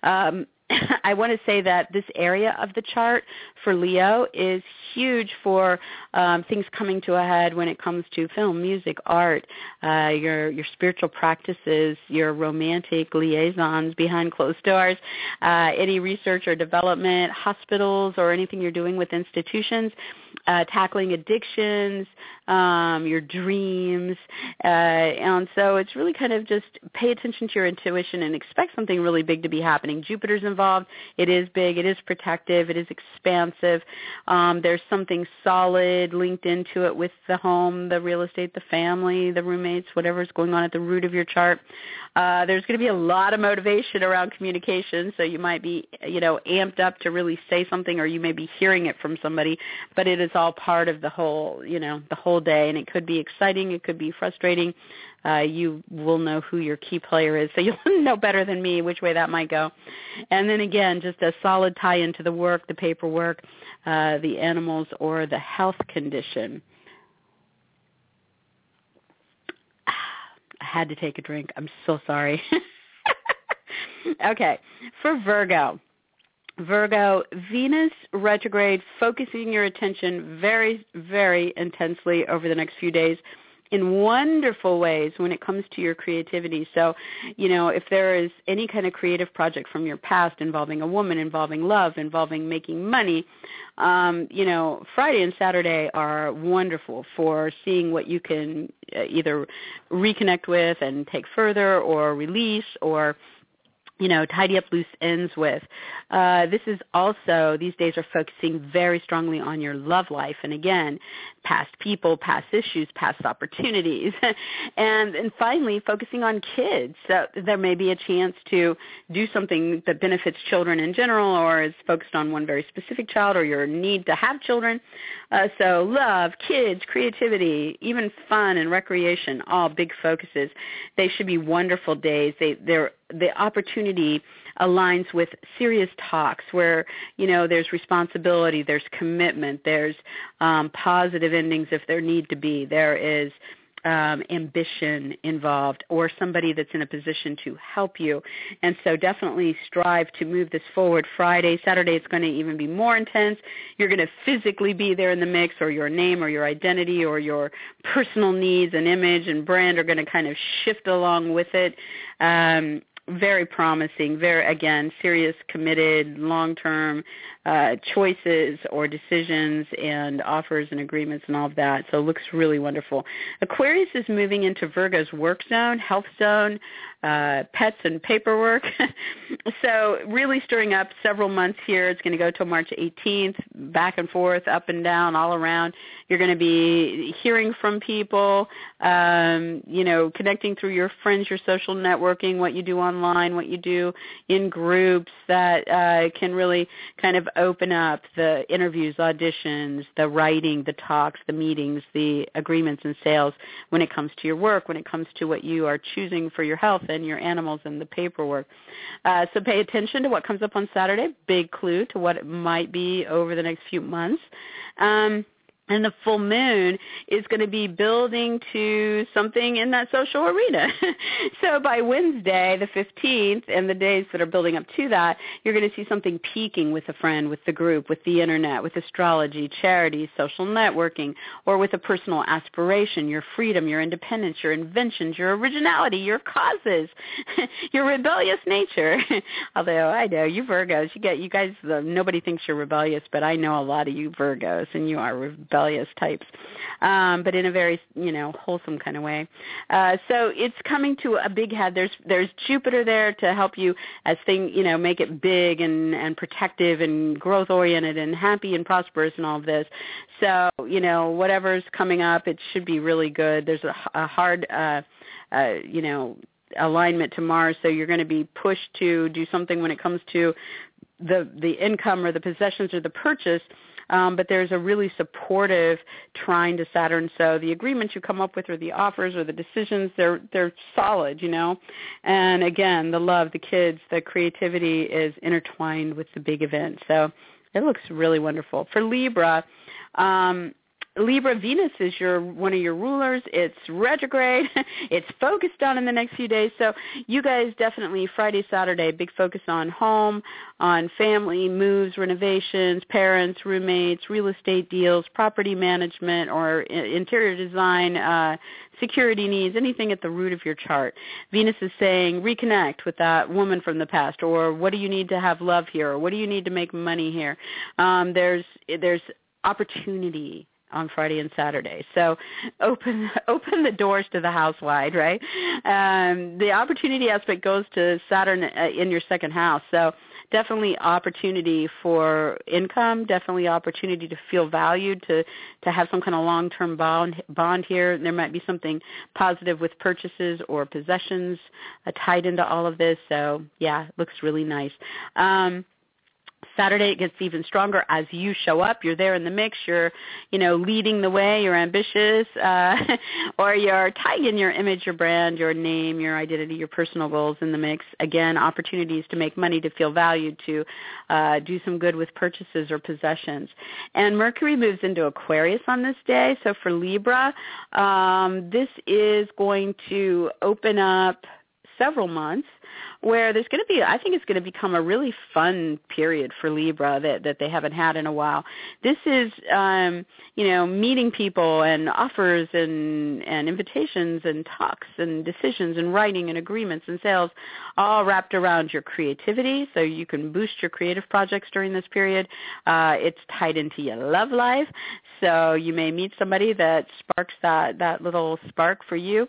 I want to say that this area of the chart for Leo is huge for things coming to a head when it comes to film, music, art, your spiritual practices, your romantic liaisons behind closed doors, any research or development, hospitals, or anything you're doing with institutions, tackling addictions, your dreams. And so it's really kind of just pay attention to your intuition and expect something really big to be happening. Jupiter's involved. It is big. It is protective. It is expansive. There's something solid linked into it with the home, the real estate, the family, the roommates, whatever's going on at the root of your chart. There's going to be a lot of motivation around communication, so you might be, amped up to really say something, or you may be hearing it from somebody, but it is all part of the whole, the whole day, and it could be exciting. It could be frustrating. You will know who your key player is, so you'll know better than me which way that might go. And then again, just a solid tie into the work, the paperwork, the animals, or the health condition. I had to take a drink. I'm so sorry. Okay, for Virgo, Venus retrograde, focusing your attention very, very intensely over the next few days in wonderful ways when it comes to your creativity. So, if there is any kind of creative project from your past involving a woman, involving love, involving making money, Friday and Saturday are wonderful for seeing what you can either reconnect with and take further, or release, or tidy up loose ends with. This is also, these days are focusing very strongly on your love life. And again, past people, past issues, past opportunities. and finally, focusing on kids. So there may be a chance to do something that benefits children in general, or is focused on one very specific child, or your need to have children. So love, kids, creativity, even fun and recreation, all big focuses. They should be wonderful days. The opportunity aligns with serious talks where, there's responsibility, there's commitment, there's positive endings if there need to be. There is ambition involved, or somebody that's in a position to help you. And so definitely strive to move this forward. Friday, Saturday, it's going to even be more intense. You're going to physically be there in the mix, or your name or your identity or your personal needs and image and brand are going to kind of shift along with it. Very promising, very, again, serious, committed, long-term choices or decisions and offers and agreements and all of that. So it looks really wonderful. Aquarius is moving into Virgo's work zone, health zone, pets and paperwork. So really stirring up several months here. It's going to go till March 18th, back and forth, up and down, all around. You're going to be hearing from people, connecting through your friends, your social networking, what you do online, what you do in groups that can really kind of open up the interviews, auditions, the writing, the talks, the meetings, the agreements and sales when it comes to your work, when it comes to what you are choosing for your health and your animals and the paperwork. So pay attention to what comes up on Saturday. Big clue to what it might be over the next few months. And the full moon is going to be building to something in that social arena. So by Wednesday, the 15th, and the days that are building up to that, you're going to see something peaking with a friend, with the group, with the internet, with astrology, charity, social networking, or with a personal aspiration, your freedom, your independence, your inventions, your originality, your causes, your rebellious nature. Although I know you Virgos, you guys, nobody thinks you're rebellious, but I know a lot of you Virgos, and you are rebellious types, but in a very, wholesome kind of way. So it's coming to a big head. There's Jupiter there to help you as make it big and protective and growth-oriented and happy and prosperous and all of this. So, whatever's coming up, it should be really good. There's a hard, alignment to Mars, so you're going to be pushed to do something when it comes to the income or the possessions or the purchase. But there's a really supportive trine to Saturn. So the agreements you come up with or the offers or the decisions, they're solid, And again, the love, the kids, the creativity is intertwined with the big event. So it looks really wonderful. For Libra, Venus is one of your rulers. It's retrograde. It's focused on in the next few days. So you guys definitely, Friday, Saturday, big focus on home, on family, moves, renovations, parents, roommates, real estate deals, property management, or interior design, security needs, anything at the root of your chart. Venus is saying reconnect with that woman from the past, or what do you need to have love here, or what do you need to make money here. There's opportunity on Friday and Saturday. So open the doors to the house wide, right? The opportunity aspect goes to Saturn in your second house. So definitely opportunity for income, definitely opportunity to feel valued, to have some kind of long-term bond here. There might be something positive with purchases or possessions tied into all of this. So, yeah, it looks really nice. Saturday it gets even stronger as you show up. You're there in the mix. You're, leading the way. You're ambitious, or you're tagging your image, your brand, your name, your identity, your personal goals in the mix. Again, opportunities to make money, to feel valued, to do some good with purchases or possessions. And Mercury moves into Aquarius on this day. So for Libra, this is going to open up several months where there's going to be, I think it's going to become a really fun period for Libra that they haven't had in a while. This is, meeting people and offers and invitations and talks and decisions and writing and agreements and sales, all wrapped around your creativity, so you can boost your creative projects during this period. It's tied into your love life, so you may meet somebody that sparks that little spark for you,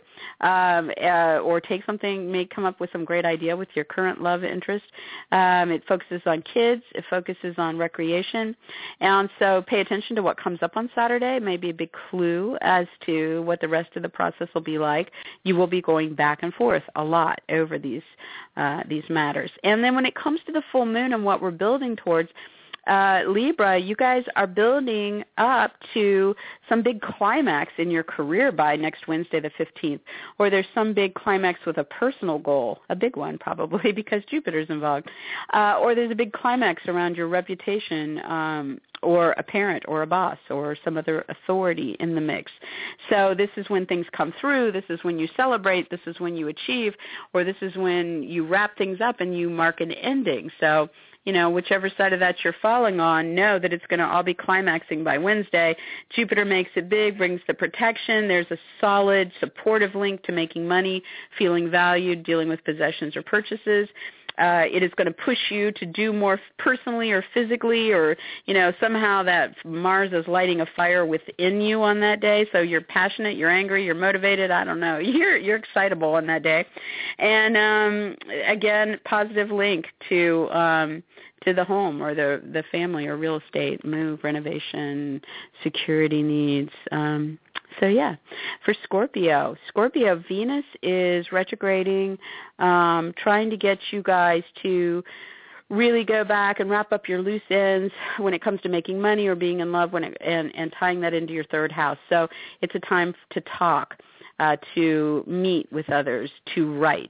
or may come up with some great idea with your current love interest. It focuses on kids. It focuses on recreation. And so pay attention to what comes up on Saturday. It may be a big clue as to what the rest of the process will be like. You will be going back and forth a lot over these matters. And then when it comes to the full moon and what we're building towards, Libra, you guys are building up to some big climax in your career by next Wednesday the 15th, or there's some big climax with a personal goal, a big one probably because Jupiter's involved, or there's a big climax around your reputation, or a parent or a boss or some other authority in the mix. So this is when things come through. This is when you celebrate. This is when you achieve, or this is when you wrap things up and you mark an ending. So whichever side of that you're falling on, know that it's going to all be climaxing by Wednesday. Jupiter makes it big, brings the protection. There's a solid, supportive link to making money, feeling valued, dealing with possessions or purchases. It is going to push you to do more personally or physically, or, somehow that Mars is lighting a fire within you on that day. So you're passionate, you're angry, you're motivated. I don't know. You're excitable on that day. And, again, positive link to the home or the family or real estate, move, renovation, security needs. So, yeah, for Scorpio, Venus is retrograding, trying to get you guys to really go back and wrap up your loose ends when it comes to making money or being in love and tying that into your third house. So it's a time to talk, to meet with others, to write,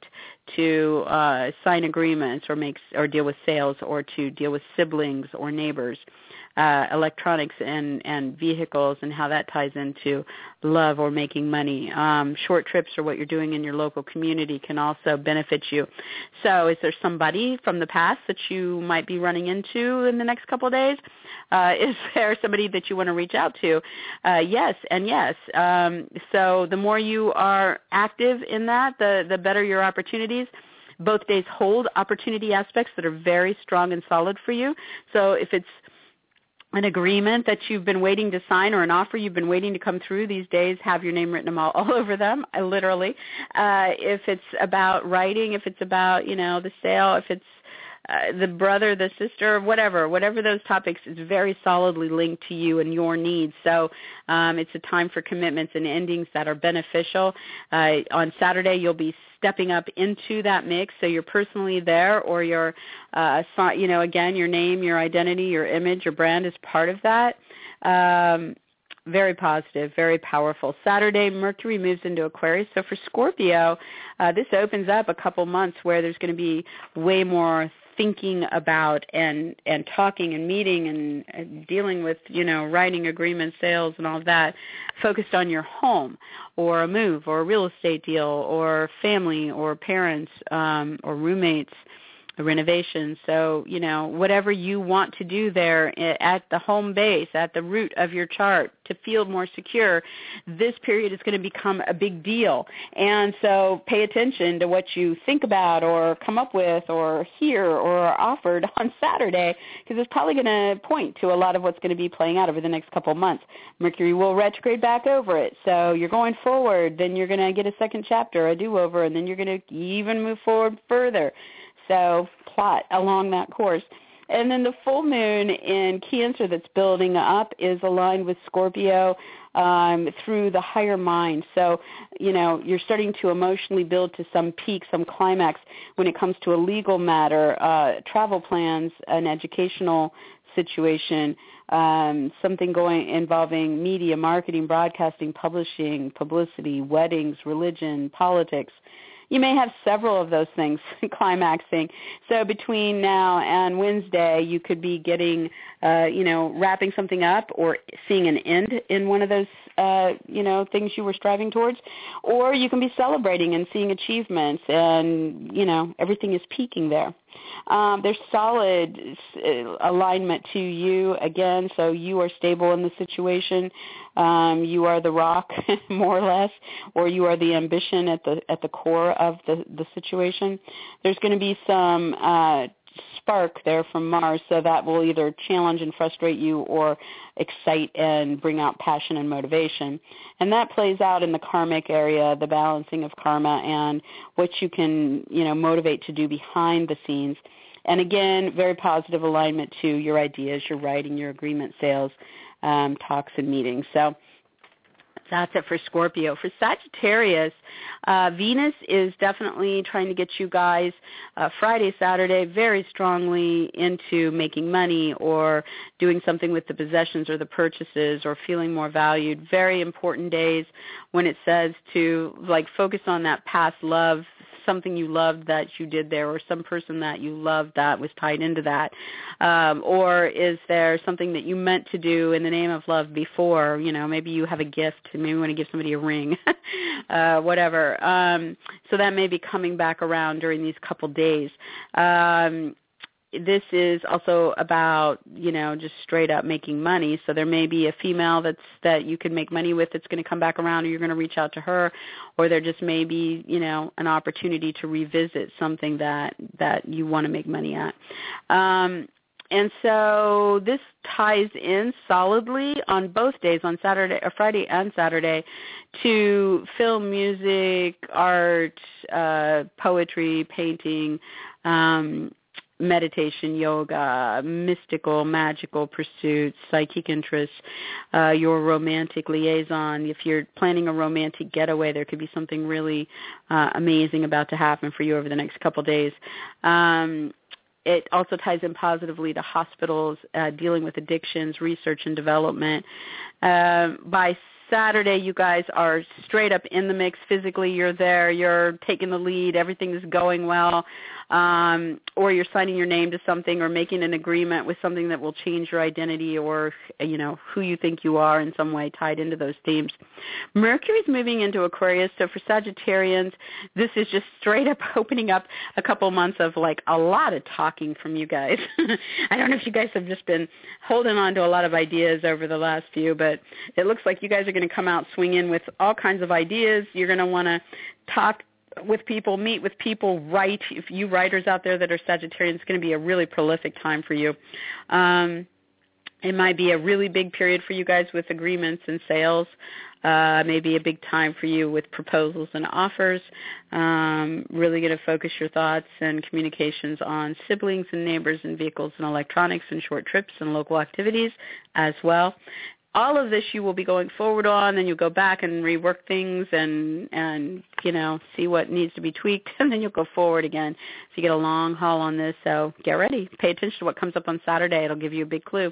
to sign agreements or deal with sales or to deal with siblings or neighbors. Electronics and vehicles and how that ties into love or making money. Short trips or what you're doing in your local community can also benefit you. So is there somebody from the past that you might be running into in the next couple of days? Is there somebody that you want to reach out to? Yes and yes. So the more you are active in that, the better your opportunities. Both days hold opportunity aspects that are very strong and solid for you. So if it's an agreement that you've been waiting to sign or an offer you've been waiting to come through, these days have your name written all over them, literally. If it's about writing, if it's about, the sale, if it's the brother, the sister, whatever those topics is very solidly linked to you and your needs. So it's a time for commitments and endings that are beneficial. On Saturday, you'll be stepping up into that mix, so you're personally there, or you're, again, your name, your identity, your image, your brand is part of that. Very positive, very powerful. Saturday, Mercury moves into Aquarius. So for Scorpio, this opens up a couple months where there's going to be way more thinking about and talking and meeting and dealing with, writing agreements, sales and all of that, focused on your home or a move or a real estate deal or family or parents or roommates, a renovation. So, whatever you want to do there at the home base, at the root of your chart to feel more secure, this period is going to become a big deal. And so pay attention to what you think about or come up with or hear or are offered on Saturday, because it's probably going to point to a lot of what's going to be playing out over the next couple of months. Mercury will retrograde back over it. So you're going forward, then you're going to get a second chapter, a do-over, and then you're going to even move forward further. So plot along that course. And then the full moon in Cancer that's building up is aligned with Scorpio through the higher mind. So, you're starting to emotionally build to some peak, some climax when it comes to a legal matter, travel plans, an educational situation, something involving media, marketing, broadcasting, publishing, publicity, weddings, religion, politics. You may have several of those things climaxing. So between now and Wednesday, you could be getting, wrapping something up or seeing an end in one of those, things you were striving towards. Or you can be celebrating and seeing achievements and, everything is peaking there. There's solid alignment to you, again, so you are stable in the situation. You are the rock, more or less, or you are the ambition at the core of the situation. There's going to be some spark there from Mars, so that will either challenge and frustrate you or excite and bring out passion and motivation. And that plays out in the karmic area, the balancing of karma and what you can, motivate to do behind the scenes. And again, very positive alignment to your ideas, your writing, your agreement sales, talks and meetings. So that's it for Scorpio. For Sagittarius, Venus is definitely trying to get you guys Friday, Saturday very strongly into making money or doing something with the possessions or the purchases or feeling more valued. Very important days when it says to focus on that past love, something you loved that you did there, or some person that you loved that was tied into that? Or is there something that you meant to do in the name of love before? Maybe you have a gift, maybe you want to give somebody a ring, whatever. So that may be coming back around during these couple days. This is also about, just straight up making money. So there may be a female that you can make money with that's going to come back around, or you're going to reach out to her, or there just may be, an opportunity to revisit something that you want to make money at. And so this ties in solidly on both days, on Saturday or Friday and Saturday, to film, music, art, poetry, painting, meditation, yoga, mystical, magical pursuits, psychic interests, your romantic liaison. If you're planning a romantic getaway, there could be something really amazing about to happen for you over the next couple days. It also ties in positively to hospitals, dealing with addictions, research and development. By Saturday, you guys are straight up in the mix physically. You're there. You're taking the lead. Everything is going well. Or you're signing your name to something or making an agreement with something that will change your identity or, who you think you are in some way tied into those themes. Mercury's moving into Aquarius, so for Sagittarians, this is just straight up opening up a couple months of like a lot of talking from you guys. I don't know if you guys have just been holding on to a lot of ideas over the last few, but it looks like you guys are going to come out swinging with all kinds of ideas. You're going to want to talk with people, meet with people, write. If you writers out there that are Sagittarians, it's going to be a really prolific time for you. It might be a really big period for you guys with agreements and sales. Maybe a big time for you with proposals and offers. Really going to focus your thoughts and communications on siblings and neighbors and vehicles and electronics and short trips and local activities as well. All of this you will be going forward on, then you'll go back and rework things and see what needs to be tweaked, and then you'll go forward again. So you get a long haul on this, so get ready. Pay attention to what comes up on Saturday. It'll give you a big clue.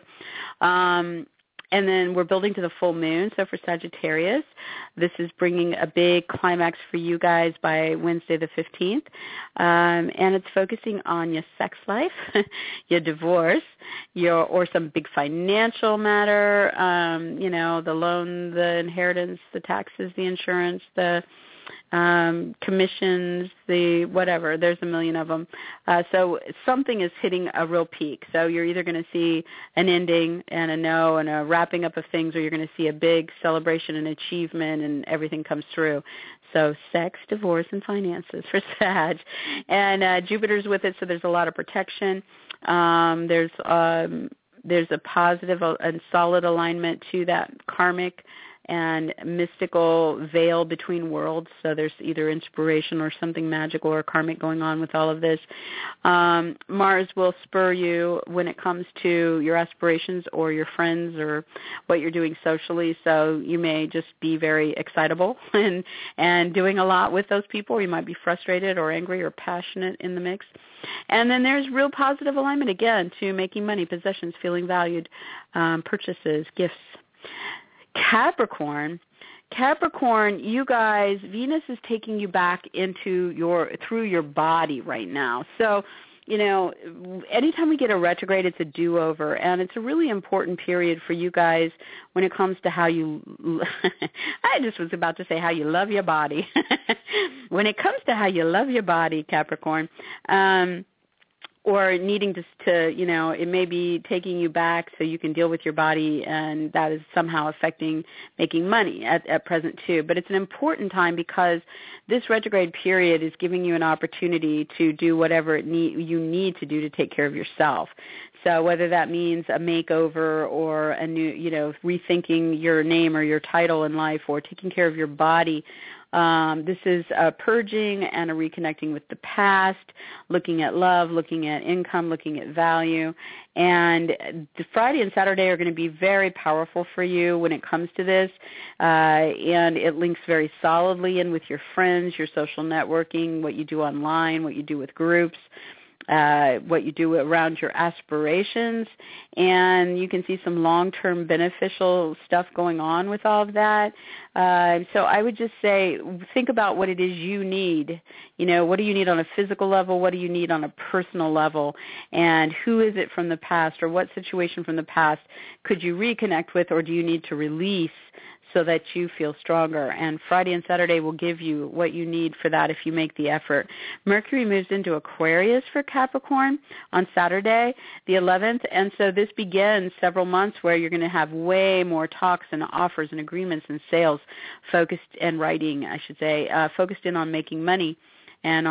And then we're building to the full moon. So for Sagittarius, this is bringing a big climax for you guys by Wednesday the 15th. And it's focusing on your sex life, your divorce, or some big financial matter, the loan, the inheritance, the taxes, the insurance, the commissions, the whatever. There's a million of them. So something is hitting a real peak. So you're either going to see an ending and a no and a wrapping up of things, or you're going to see a big celebration and achievement and everything comes through. So sex, divorce, and finances for Sag. And Jupiter's with it, so there's a lot of protection. There's a positive and solid alignment to that karmic and mystical veil between worlds, so there's either inspiration or something magical or karmic going on with all of this. Mars will spur you when it comes to your aspirations or your friends or what you're doing socially, so you may just be very excitable and doing a lot with those people, or you might be frustrated or angry or passionate in the mix. And then there's real positive alignment, again, to making money, possessions, feeling valued, purchases, gifts. Capricorn, you guys, Venus is taking you back through your body right now. So, anytime we get a retrograde, it's a do-over, and it's a really important period for you guys when it comes to how you, I just was about to say how you love your body. When it comes to how you love your body, Capricorn, or needing to, it may be taking you back so you can deal with your body, and that is somehow affecting making money at present too. But it's an important time because this retrograde period is giving you an opportunity to do whatever you need to do to take care of yourself. So whether that means a makeover or a new, rethinking your name or your title in life or taking care of your body, this is a purging and a reconnecting with the past, looking at love, looking at income, looking at value. And the Friday and Saturday are going to be very powerful for you when it comes to this. And it links very solidly in with your friends, your social networking, what you do online, what you do with groups, what you do around your aspirations, and you can see some long-term beneficial stuff going on with all of that. So I would just say think about what it is you need. What do you need on a physical level? What do you need on a personal level? And who is it from the past, or what situation from the past could you reconnect with, or do you need to release so that you feel stronger? And Friday and Saturday will give you what you need for that if you make the effort. Mercury moves into Aquarius for Capricorn on Saturday, the 11th, and so this begins several months where you're going to have way more talks and offers and agreements and sales focused, and writing, I should say, focused in on making money and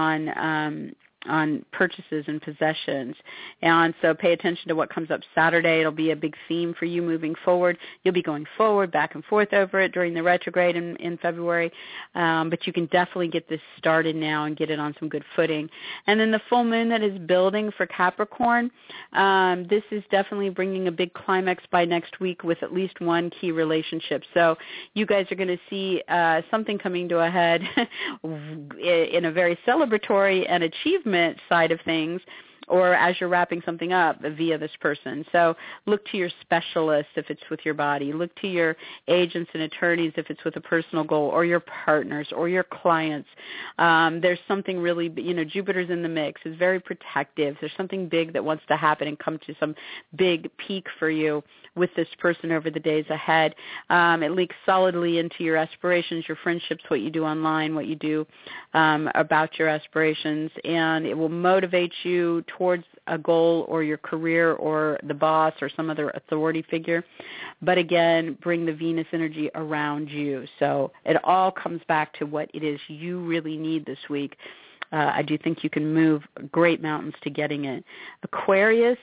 on purchases and possessions. And so pay attention to what comes up Saturday. It'll be a big theme for you moving forward. You'll be going forward, back and forth over it during the retrograde in February, but you can definitely get this started now and get it on some good footing. And then the full moon that is building for Capricorn, this is definitely bringing a big climax by next week with at least one key relationship. So you guys are going to see something coming to a head in a very celebratory and achievement side of things, or as you're wrapping something up via this person. So look to your specialist if it's with your body. Look to your agents and attorneys if it's with a personal goal, or your partners or your clients. There's something really, Jupiter's in the mix. It's very protective. There's something big that wants to happen and come to some big peak for you with this person over the days ahead. It leaks solidly into your aspirations, your friendships, what you do online, what you do about your aspirations, and it will motivate you towards a goal or your career or the boss or some other authority figure. But again, bring the Venus energy around you. So it all comes back to what it is you really need this week. I do think you can move great mountains to getting it. Aquarius,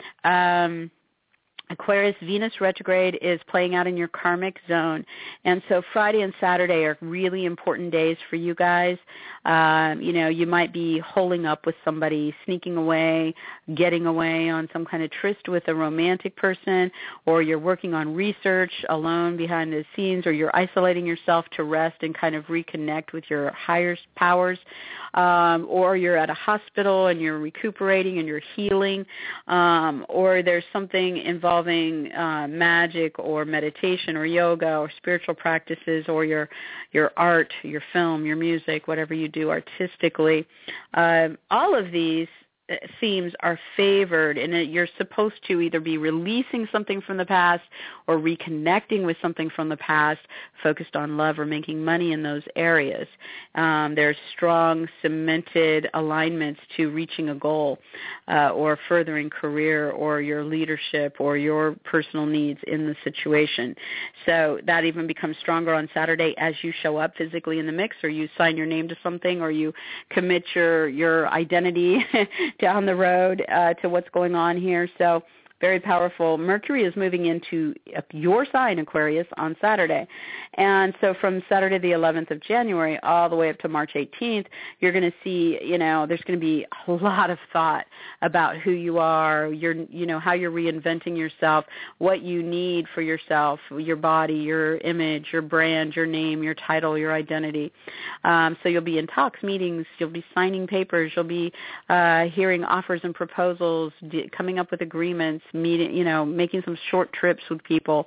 Venus retrograde is playing out in your karmic zone. And so Friday and Saturday are really important days for you guys. You might be holding up with somebody, sneaking away, getting away on some kind of tryst with a romantic person, or you're working on research alone behind the scenes, or you're isolating yourself to rest and kind of reconnect with your higher powers, or you're at a hospital and you're recuperating and you're healing, or there's something involving magic or meditation or yoga or spiritual practices, or your art, your film, your music, whatever you do artistically. All of these themes are favored, and you're supposed to either be releasing something from the past or reconnecting with something from the past, focused on love or making money in those areas. There's strong, cemented alignments to reaching a goal or furthering career or your leadership or your personal needs in the situation. So that even becomes stronger on Saturday as you show up physically in the mix, or you sign your name to something, or you commit your identity down the road to what's going on here. So very powerful. Mercury is moving into your sign, Aquarius, on Saturday. And so from Saturday the 11th of January all the way up to March 18th, you're going to see, there's going to be a lot of thought about who you are, how you're reinventing yourself, what you need for yourself, your body, your image, your brand, your name, your title, your identity. So you'll be in talks, meetings, you'll be signing papers, you'll be hearing offers and proposals, coming up with agreements, making some short trips with people.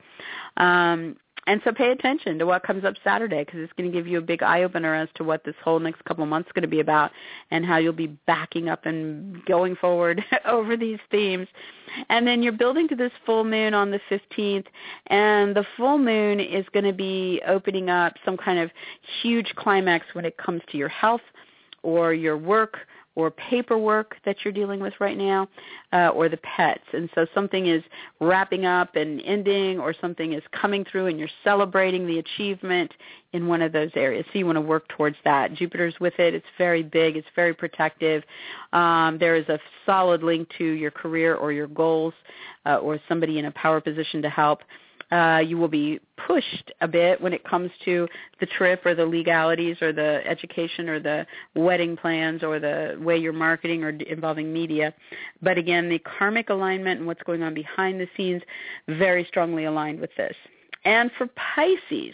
And so pay attention to what comes up Saturday, because it's going to give you a big eye-opener as to what this whole next couple of months is going to be about and how you'll be backing up and going forward over these themes. And then you're building to this full moon on the 15th, and the full moon is going to be opening up some kind of huge climax when it comes to your health or your work or paperwork that you're dealing with right now, or the pets. And so something is wrapping up and ending, or something is coming through and you're celebrating the achievement in one of those areas. So you want to work towards that. Jupiter's with it. It's very big. It's very protective. There is a solid link to your career or your goals, or somebody in a power position to help. You will be pushed a bit when it comes to the trip or the legalities or the education or the wedding plans or the way you're marketing or involving media. But again, the karmic alignment and what's going on behind the scenes, very strongly aligned with this. And for Pisces,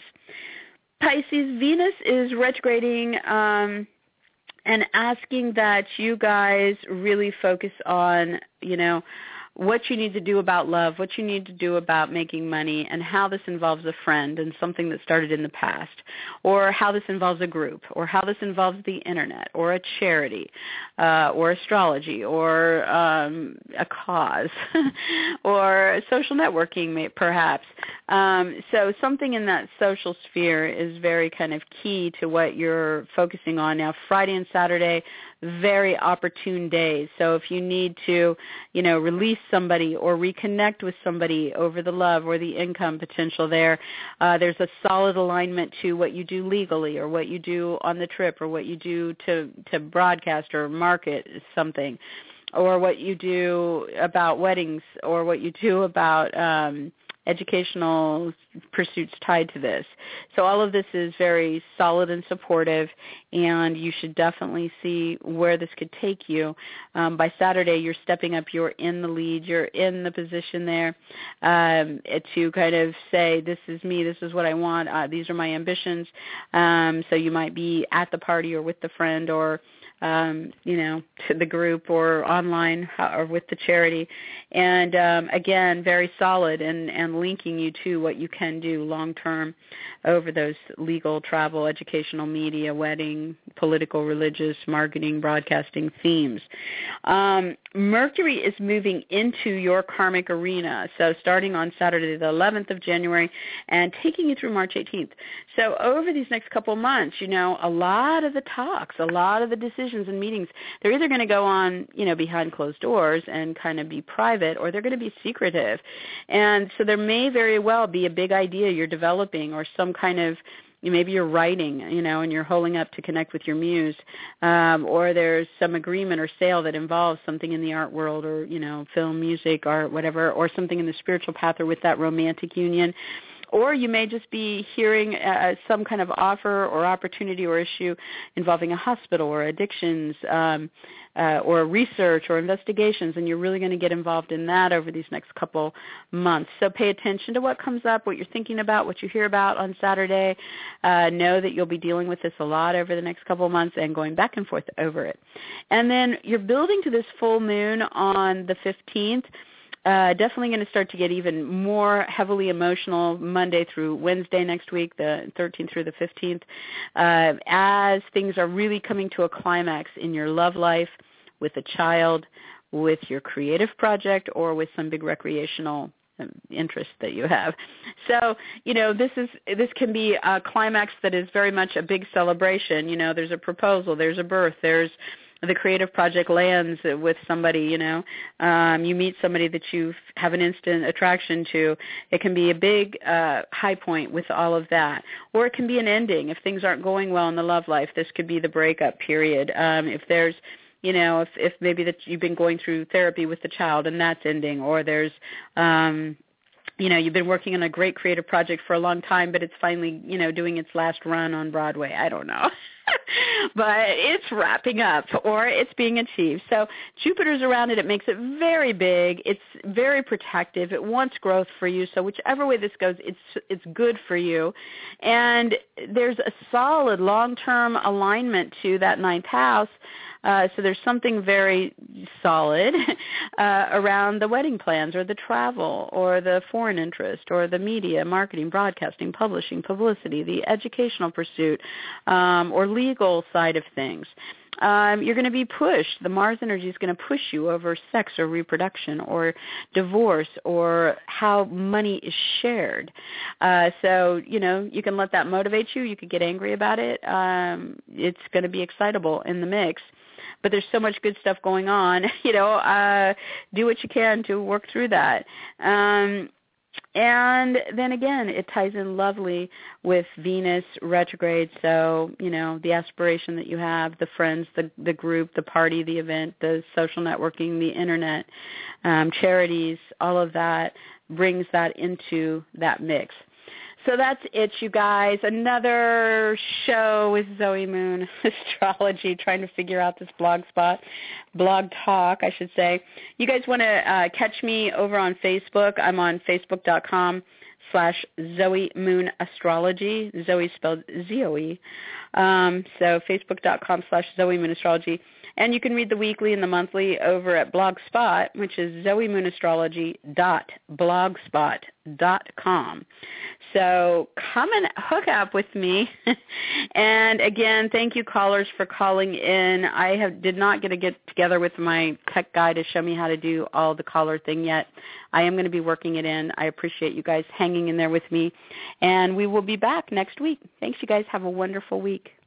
Venus is retrograding and asking that you guys really focus on, what you need to do about love, what you need to do about making money, and how this involves a friend and something that started in the past, or how this involves a group, or how this involves the internet, or a charity, or astrology, or a cause, or social networking perhaps. So something in that social sphere is very kind of key to what you're focusing on. Now, Friday and Saturday, very opportune days. So if you need to, release somebody or reconnect with somebody over the love or the income potential there's a solid alignment to what you do legally, or what you do on the trip, or what you do to broadcast or market something, or what you do about weddings, or what you do about educational pursuits tied to this. So all of this is very solid and supportive, and you should definitely see where this could take you. By Saturday, you're stepping up. You're in the lead. You're in the position there to kind of say, this is me. This is what I want. These are my ambitions. So you might be at the party or with the friend or to the group or online or with the charity. And again, very solid and linking you to what you can do long-term over those legal, travel, educational, media, wedding, political, religious, marketing, broadcasting themes. Mercury is moving into your karmic arena, so starting on Saturday the 11th of January and taking you through March 18th. So over these next couple months, a lot of the talks, a lot of the decisions and meetings, they're either going to go on, behind closed doors and kind of be private, or they're going to be secretive. And so there may very well be a big idea you're developing or some kind of, maybe you're writing, and you're holding up to connect with your muse, or there's some agreement or sale that involves something in the art world or, film, music, art, whatever, or something in the spiritual path or with that romantic union. Or you may just be hearing some kind of offer or opportunity or issue involving a hospital or addictions or research or investigations, and you're really going to get involved in that over these next couple months. So pay attention to what comes up, what you're thinking about, what you hear about on Saturday. Know that you'll be dealing with this a lot over the next couple of months and going back and forth over it. And then you're building to this full moon on the 15th. Definitely going to start to get even more heavily emotional Monday through Wednesday next week, the 13th through the 15th, as things are really coming to a climax in your love life, with a child, with your creative project, or with some big recreational interest that you have. So, this can be a climax that is very much a big celebration. There's a proposal, there's a birth, there's the creative project lands with somebody, you meet somebody that you have an instant attraction to. It can be a big high point with all of that. Or it can be an ending. If things aren't going well in the love life, this could be the breakup period. If there's, if maybe that you've been going through therapy with the child and that's ending, or there's, you've been working on a great creative project for a long time, but it's finally, doing its last run on Broadway. I don't know. But it's wrapping up, or it's being achieved. So Jupiter's around it. It makes it very big. It's very protective. It wants growth for you. So whichever way this goes, it's good for you. And there's a solid long-term alignment to that ninth house. So there's something very solid around the wedding plans or the travel or the foreign interest or the media, marketing, broadcasting, publishing, publicity, the educational pursuit, or legal side of things. You're going to be pushed. The Mars energy is going to push you over sex or reproduction or divorce or how money is shared. So, you can let that motivate you. You could get angry about it. It's going to be excitable in the mix. But there's so much good stuff going on, do what you can to work through that. And then again, it ties in lovely with Venus retrograde. So, the aspiration that you have, the friends, the group, the party, the event, the social networking, the internet, charities, all of that brings that into that mix. So that's it, you guys. Another show with Zoe Moon Astrology, trying to figure out this blog talk, I should say. You guys want to catch me over on Facebook. I'm on facebook.com/Zoe Moon Astrology. Zoe spelled Z-O-E. So facebook.com/Zoe Moon Astrology. And you can read the weekly and the monthly over at Blogspot, which is zoemoonastrology.blogspot.com. So come and hook up with me. And again, thank you callers for calling in. I did not get together with my tech guy to show me how to do all the caller thing yet. I am going to be working it in. I appreciate you guys hanging in there with me. And we will be back next week. Thanks, you guys. Have a wonderful week.